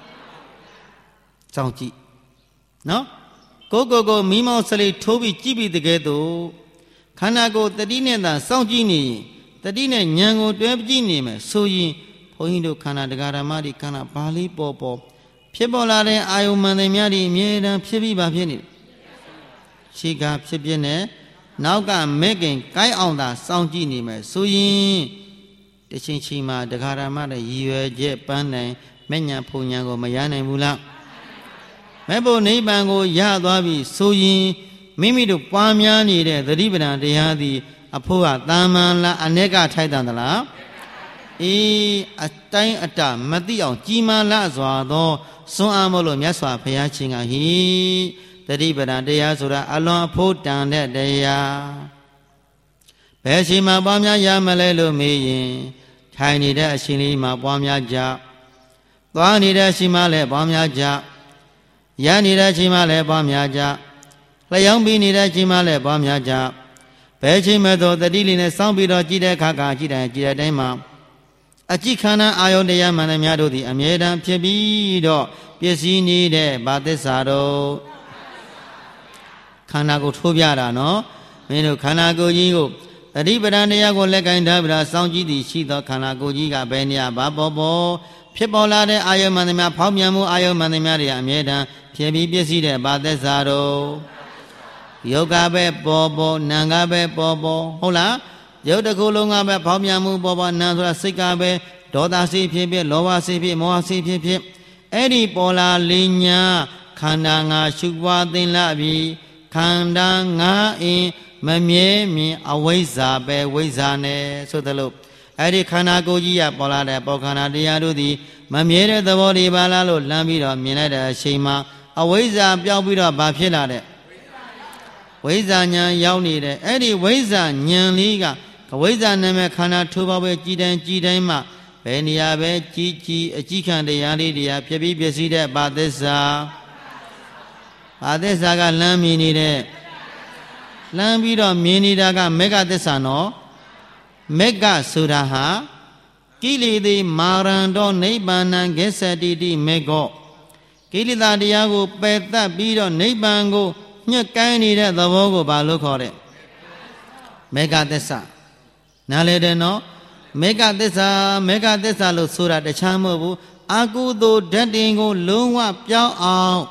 စောင့်ကြည့်နော်ကိုမိမောစလိထိုးပြီးကြည့်ပြီးတကယ်တော့ခန္ဓာကိုတတိနဲ့သာစောင့်ကြည့်နေရင်တတိနဲ့ဉာဏ်ကိုတွဲကြည့်နေမယ်ဆိုရင်ဘုန်းကြီးတို့ခန္ဓာတရားဓမ္မတွေခန္ဓာဘာလေးပေါ်ဖြစ်ပေါ်လာတဲ့အာယုန်မှန်တွေများဒီအမြဲတမ်းဖြစ်ပြီးပါဖြစ်နေတယ်ရှိကဖြစ်ပြနေနောက်ကမဲ့ခင်ကိုင်းအောင်သာစောင့်ကြည့်နေမယ်ဆိုရင်တချင်းချင်းမှာတရားဓမ္မတဲ့ရည်ရွယ်ချက်ပန်းနိုင်မဲ့ညာဖုန်ညာကိုမရနိုင်ဘူးလားမဲ့ဖို့နိဗ္ဗာန်ကိုရသွားပြီဆိုရင်မိမိတို့ပွားများနေတဲ့သတိပဋ္ဌာန်တရားသည်အဖို့ဟာတာမန်လားအ ਨੇ ကထိုက်တန်သလားအတိုင်းအတာမသိအောင်ကြီးမားလာစွာသောစွန့်အားမို့လို့မြတ်စွာဘုရားရှင်ကဟိတတိပဒံတရားဆိုတာအလွန်အဖို့တန်တဲ့တရားဘယ်ချိန်မှပွားများရမလဲလို့မေးရင်ထိုင်နေတဲ့အချိန်လေးမှာပွားများကြသွားနေတဲ့အချိန်မှလည်းပွားများကြရနေတဲ့အချိန်မှလည်းပွားများကြလျောင်းပြီးနေတဲ့အချိန်မှလည်းပွားများကြဘယ်ချိန်မှတော့တတိလေးနဲ့စောင့်ပြီးတော့ကြည်တဲ့အခါကြည်တဲ့တိုင်းမှာအကြည့်ခန္ဓာအာယုန်တရားမှန်သမျှတို့သည်အမြဲတမ်းဖြစ်ပြီးတော့ပစ္စည်းနေတဲ့ဗာသစ္စာတို့ခန္ဓာကိုထိုးပြတာနော်မင်းတို့ခန္ဓာကိုယ်ကြီးကိုတတိပဒံတရားကိုလက်ကင်ထားပြီးတော့စောင့်ကြည့်သည်ရှိသောခန္ဓာကိုယ်ကြီးကဘယ်နေရာဘာပေါ်ဖြစ်ပေါ်လာတဲ့အာယုန်မှန်သမျှဖောက်ပြန်မှုအာယုန်မှန်သမျှတွေအမြဲတမ်းဖြစ်ပြီးပစ္စည်းတဲ့ဗာသစ္စာတို့ယောဂပဲပေါ်နာငါပဲပေါ်ဟုတ်လားရုပ်တစ်ခုလုံးကပဲဖောက်ပြန်မှုပေါ်နာဆိုတာစိတ်ကပဲဒေါသစိတ်ဖြစ်လောဘစိတ်ဖြစ်မောဟစိတ်ဖြစ်အဲ့ဒီပေါ်လာလင်းညာခန္ဓာငါရှုပွားသိလာပြီခန္ဓာငါအင်းမမြဲမြင်အဝိဇ္ဇာပဲဝိဇ္ဇာနဲ့ဆိုသလိုအဲ့ဒီခန္ဓာကိုယ်ကြီးရပေါ်လာတဲ့ပေါ်ခန္ဓာတရားတို့သည်မမြဲတဲ့သဘောတွေပါလားလို့လမ်းပြီးတော့မြင်လိုက်တဲ့အချိန်မှာအဝိဇ္ဇာပြောင်းပြီးတော့ဘာဖြစ်လာတဲ့ဝိဇ္ဇာဉာဏ်ရောက်နေတဲ့အဲ့ဒီဝိဇ္ဇာဉာဏ်လေးကဝိဇ္ဇာနာမည်ခန္ဓာထိုးပေါက်ပဲကြည်တိုင်းမှာဘယ်နေရာပဲကြည်အကြည့်ခံတရားလေးတရားဖြစ်ပြီးပစ္စည်းတဲ့ဗာသစ္စာကလမ်းမြင်နေတဲ့လမ်းပြီးတော့မြင်နေတာကမေဃသစ္စာနော်မေဃဆိုတာဟာကိလေသာမာရံတော်နိဗ္ဗာန်ံဂစ္ဆတိတိမေဃကိလေသာတရားကိုပယ်တတ်ပြီးတော့နိဗ္ဗာန်ကိုညှက်ကိုင်းနေတဲ့သဘောကိုဘာလို့ခေါ်တဲ့မေဃသစ္စာနားလေတယ်နော်မေဃသစ္စာလို့ဆိုတာတခြားမဟုတ်ဘူးအကုသိုလ်ဓာတ်တင်ကိုလုံးဝပြောင်းအောင်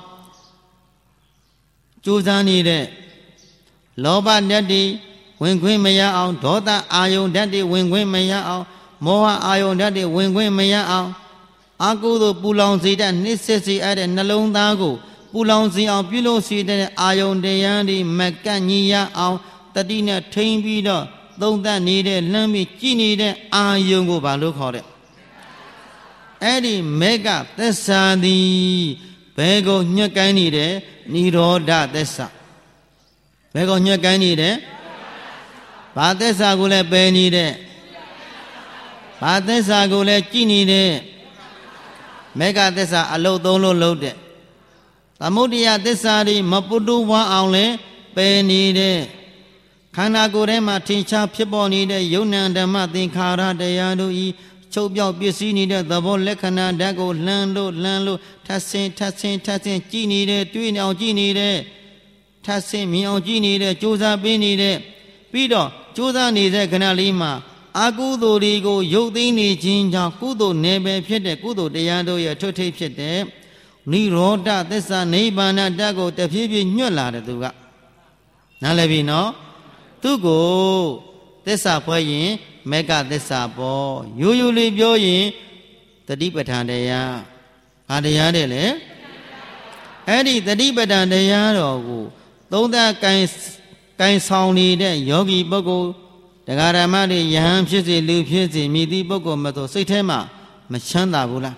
ကြိုးစားနေတဲ့လောဘဓာတ်တွေဝင်ခွင့်မရအောင်ဒေါသအာယုန်ဓာတ်တွေဝင်ခွင့်မရအောင်မောဟအာယုန်ဓာတ်တွေဝင်ခွင့်မရအောင်အကုသိုလ်ပူလောင်စေတဲ့နှိစ္စစေအဲ့တဲ့နှလုံးသားကိုပူလောင်စေအောင်ပြုလို့စေတဲ့အာယုန်တရားတွေမကန့်ညီရအောင်တတိနဲ့ထိမ့်ပြီးတော့သုံးသပ်နေတဲ့လှမ်းပြီးကြည်နေတဲ့အာယုန်ကိုဘာလို့ခေါ်တဲ့အဲ့ဒီမေဃသစ္စာသည်ဘယ်ကိုညှက်ကိုင်းနေတဲ့និရောဓသစ္စာဘယ်ကိုညှက်ကိုင်းနေတဲ့ဘာသစ္စာကိုလည်းပယ်နေတဲ့ဘာသစ္စာကိုလည်းကြည်နေတဲ့မေဃသစ္စာအလုံးသုံးလို့လုံးတဲ့သမုဒိယသစ္စာတွေမပုတုဝါအောင်လဲပယ်နေတဲ့ခန္ဓာကိုယ်ထဲမှာထင်ရှားဖြစ်ပေါ်နေတဲ့ယုံနံဓမ္မသင်္ခါရတရားတို့ဤချုပ်ပြောက်ပစ္စည်းနေတဲ့သဘောလက္ခဏာဓာတ်ကိုလှမ်းလို့ထပ်ဆင်းကြည်နေတဲ့တွေးနေအောင်ကြည်နေတဲ့ထပ်ဆင်းမြင်အောင်ကြည်နေတဲ့ကြိုးစားပေးနေတဲ့ပြီးတော့ကြိုးစားနေတဲ့ခဏလေးမှာအကုသိုလ်တွေကိုရုပ်သိမ်းနေခြင်းကြောင့်ကုသိုလ်နယ်ပယ်ဖြစ်တဲ့ကုသိုလ်တရားတို့ရဲ့ထွတ်ထိပ်ဖြစ်တဲ့និရောဓသစ္စာနိဗ္ဗာန်ဓာတ်ကိုတဖြည်းဖြည်းညွတ်လာတယ်သူကနားလည်ပြီနော်သူကိုသစ္စာဖွဲ့ရင်မေဃသစ္စာပေါ်ရိုးလေးပြောရင်တတိပဋ္ဌာန်တရားဘာတရားတဲ့လဲအဲ့ဒီတတိပဋ္ဌာန်တရားတော်ကိုသုံးသပ်ကိုင်ဆောင်နေတဲ့ယောဂီပုဂ္ဂိုလ်တရားဓမ္မတွေယဟန်ဖြစ်စေလူဖြစ်စေမြည်သည့်ပုဂ္ဂိုလ်မဆိုစိတ်ထဲမှာမချမ်းသာဘူးလား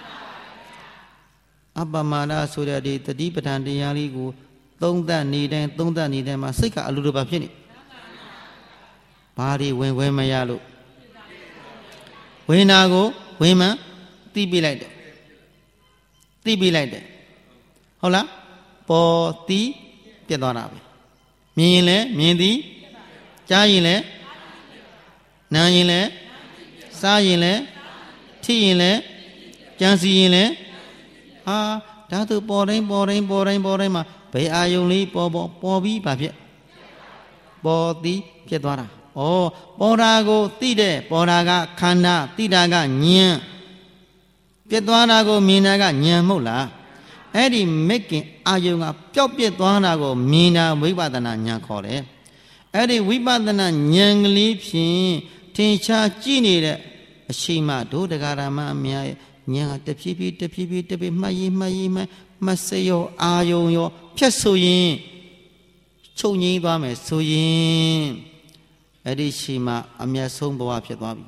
အပမာဒဆိုတဲ့ဒီတတိပဋ္ဌာန်တရားလေးကိုသုံးသပ်နေတိုင်းမှာစိတ်ကအလိုလိုပါဖြစ်နေဘာတွေဝင်ခွဲမရလို့ဝင်နာကိုဝင်မှသိပြလိုက်တယ်ဟုတ်လားပေါ်သိပြတ်သွားတာပဲမြင်ရင်လည်းမြင်သည်ကြားရင်လည်းနားရင်လည်းစားရင်လည်းထိရင်လည်းကြံစီရင်လည်းဟာဓာတုပေါ်တိုင်းမှာဘယ်အာယုံလေးပေါ်ပြီးဘာဖြစ်ပေါ်သည်ဖြစ်သွားတာဩပေါ်တာကိုသိတဲ့ပေါ်တာကခန္ဓာသိတာကဉာဏ်ပြတ်သွားတာကိုမြင်တာကဉာဏ်မဟုတ်လားအဲ့ဒီမက်ကင်အာယုံကပျောက်ပြတ်သွားတာကိုမြင်တာဝိပဿနာဉာဏ်ခေါ်တယ်အဲ့ဒီဝိပဿနာဉာဏ်ကလေးဖြင့်ထင်ရှားကြည့်နေတဲ့အချိန်မှဒုဒကာရမအများရဲ့ဉာဏ်ကတဖြည်းဖြည်းမှတ်ရေးမစရောအာယုံရောဖြတ်ဆိုရင်ချုပ်ငိမ့်သွားမယ်ဆိုရင်အဲ့ဒီရှိမှအမျက်ဆုံးဘဝဖြစ်သွားပြီ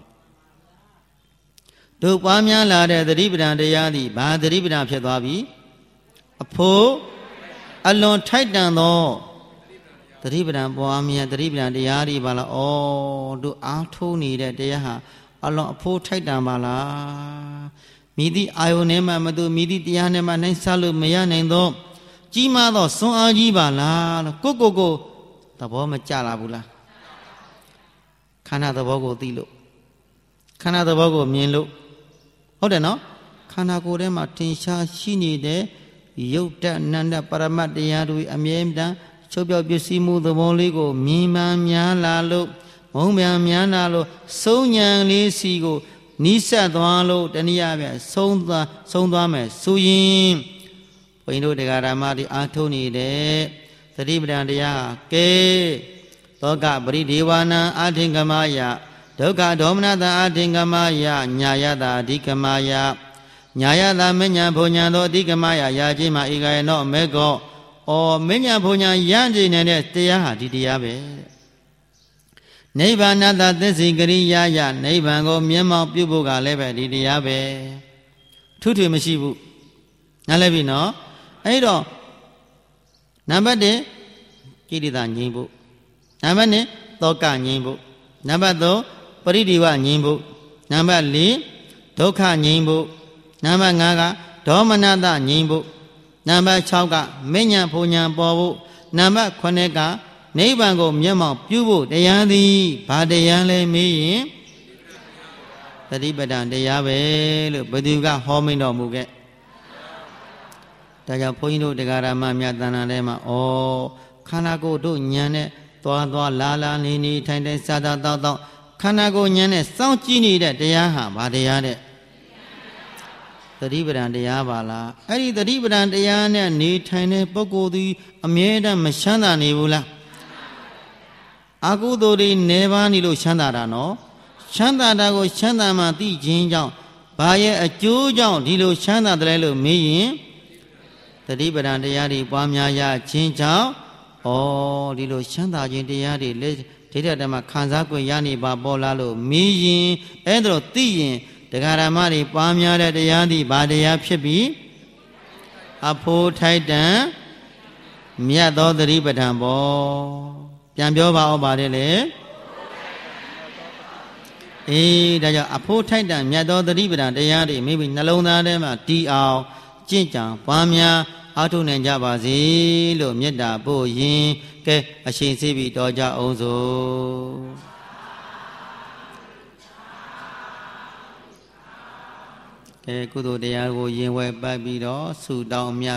တို့ပွားများလာတဲ့သတိပဋ္ဌာန်တရားသည်ဘာသတိပဋ္ဌာန်ဖြစ်သွားပြီအဖို့အလွန်ထိုက်တန်သောတတိပဒံပွားမြတ်တတိပဒံတရားတွေပါလားဩတို့အားထုတ်နေတဲ့တရားဟာအလွန်အဖို့ထိုက်တန်ပါလားမိသည့်အာယုန်နဲ့မှမတူမိသည့်တရားနဲ့မှနိုင်စားလို့မရနိုင်တော့ကြီးမားသောစွမ်းအားကြီးပါလားလို့ကိုသဘောမကျလာဘူးလားခန္ဓာသဘောကိုသိလို့ခန္ဓာသဘောကိုမြင်လို့ဟုတ်တယ်နော်ခန္ဓာကိုယ်ထဲမှာထင်ရှားရှိနေတဲ့ရုပ်တဏ္ဍပရမတ်တရားတွေအမြဲတမ်းချုပ်ပြောက်ပစ္စည်းမှုသဘောလေးကိုမြင်မှန်များလာလို့မုံပြန်များလာလို့စုံဉဏ်လေးစီကိုနီးစပ်သွားလို့တနည်းအားဖြင့်ဆုံးသွားမယ်ဆိုရင်ဘုန်းကြီးတို့တရားဓမ္မတွေအားထုတ်နေတဲ့သတိပဋ္ဌာန်တရားကဲသောကပရိဒေဝနာအာထင်္ဂမယဒုက္ခဒေါမနတအာထင်္ဂမယညာယတာအဓိကမယညာယတာမညာဘုံညာသောအဓိကမယရာခြင်းမှာဧကယနောမေကောမညာဘုံညာရံ့နေနေတဲ့တရားဟာဒီတရားပဲနိဗ္ဗာန်တသစ္စေကရိယာယနိဗ္ဗာန်ကိုမျက်မှောက်ပြုဖို့ကလည်းပဲဒီတရားပဲထုထွေမရှိဘူးနားလည်ပြီနော်အဲ့တော့နံပါတ်1ကိလေသာငြိမ်းဖို့နံပါတ်2သောကငြိမ်းဖို့နံပါတ်3ပရိဒီဝငြိမ်းဖို့နံပါတ်4ဒုက္ခငြိမ်းဖို့နံပါတ်5ကဒေါမနတငြိမ်းဖို့နံပါတ်6ကမဉ္ဇဉ်ဘုံညာပေါ်ဖို့နံပါတ်9ကနိဗ္ဗာန်ကိုမျက်မှောက်ပြုဖို့တရားသည်ဘာတရားလဲမေးရင်သတိပဋ္ဌာန်တရားပဲလို့ဘုသူကဟောမိန်တော်မူခဲ့ဒါကြောင့်ဘုန်းကြီးတို့တရားဓမ္မများတဏ္ဍာထဲမှာခန္ဓာကိုယ်တို့ဉာဏ်နဲ့သွားလာနေထိုင်စားတောက်ခန္ဓာကိုယ်ဉာဏ်နဲ့စောင့်ကြည့်နေတဲ့တရားဟာဘာတရားတဲ့သတိပဋ္ဌာန်တရားပါလားအဲ့ဒီသတိပဋ္ဌာန်တရားနဲ့နေထိုင်တဲ့ပုဂ္ဂိုလ်သည်အမြဲတမ်းမချမ်းသာနေဘူးလားအကုသိုလ်တွေနေပါနေလို့ချမ်းသာတာနော်ချမ်းသာတာကိုချမ်းသာမှသိခြင်းကြောင့်ဘာရဲ့အကျိုးကြောင့်ဒီလိုချမ်းသာတယ်လို့မေးရင်သတိပဋ္ဌာန်တရားတွေပွားများရခြင်းကြောင့်ဒီလိုချမ်းသာခြင်းတရားတွေလက်ဒိဋ္ဌဓမ္မခံစား권ရနေပါပေါ်လာလို့မေးရင်အဲ့ဒါတော့သိရင်တရားဓမ္မတွေပွားများတဲ့တရားသည်ဘာတရားဖြစ်ပြီးအဖို့ထိုက်တန်မြတ်သောသတိပဋ္ဌာန်ပေါ်ပြန်ပြောပါအောင်ပါတယ်လေဒါကြောင့်အဖို့ထိုက်တန်မြတ်သောသတိပဋ္ဌာန်တရားတွေမိမိနှလုံးသားထဲမှာတည်အောင်ကျင့်ကြံပွားများအားထုတ်နိုင်ကြပါစေလို့မေတ္တာပို့ရင်ကဲအရှင်စေပြီးတော်ကြအောင်စို့ကုသိုလ်တရားကိုရင်ဝယ်ပတ်ပြီးတော့ဆုတောင်းမြတ်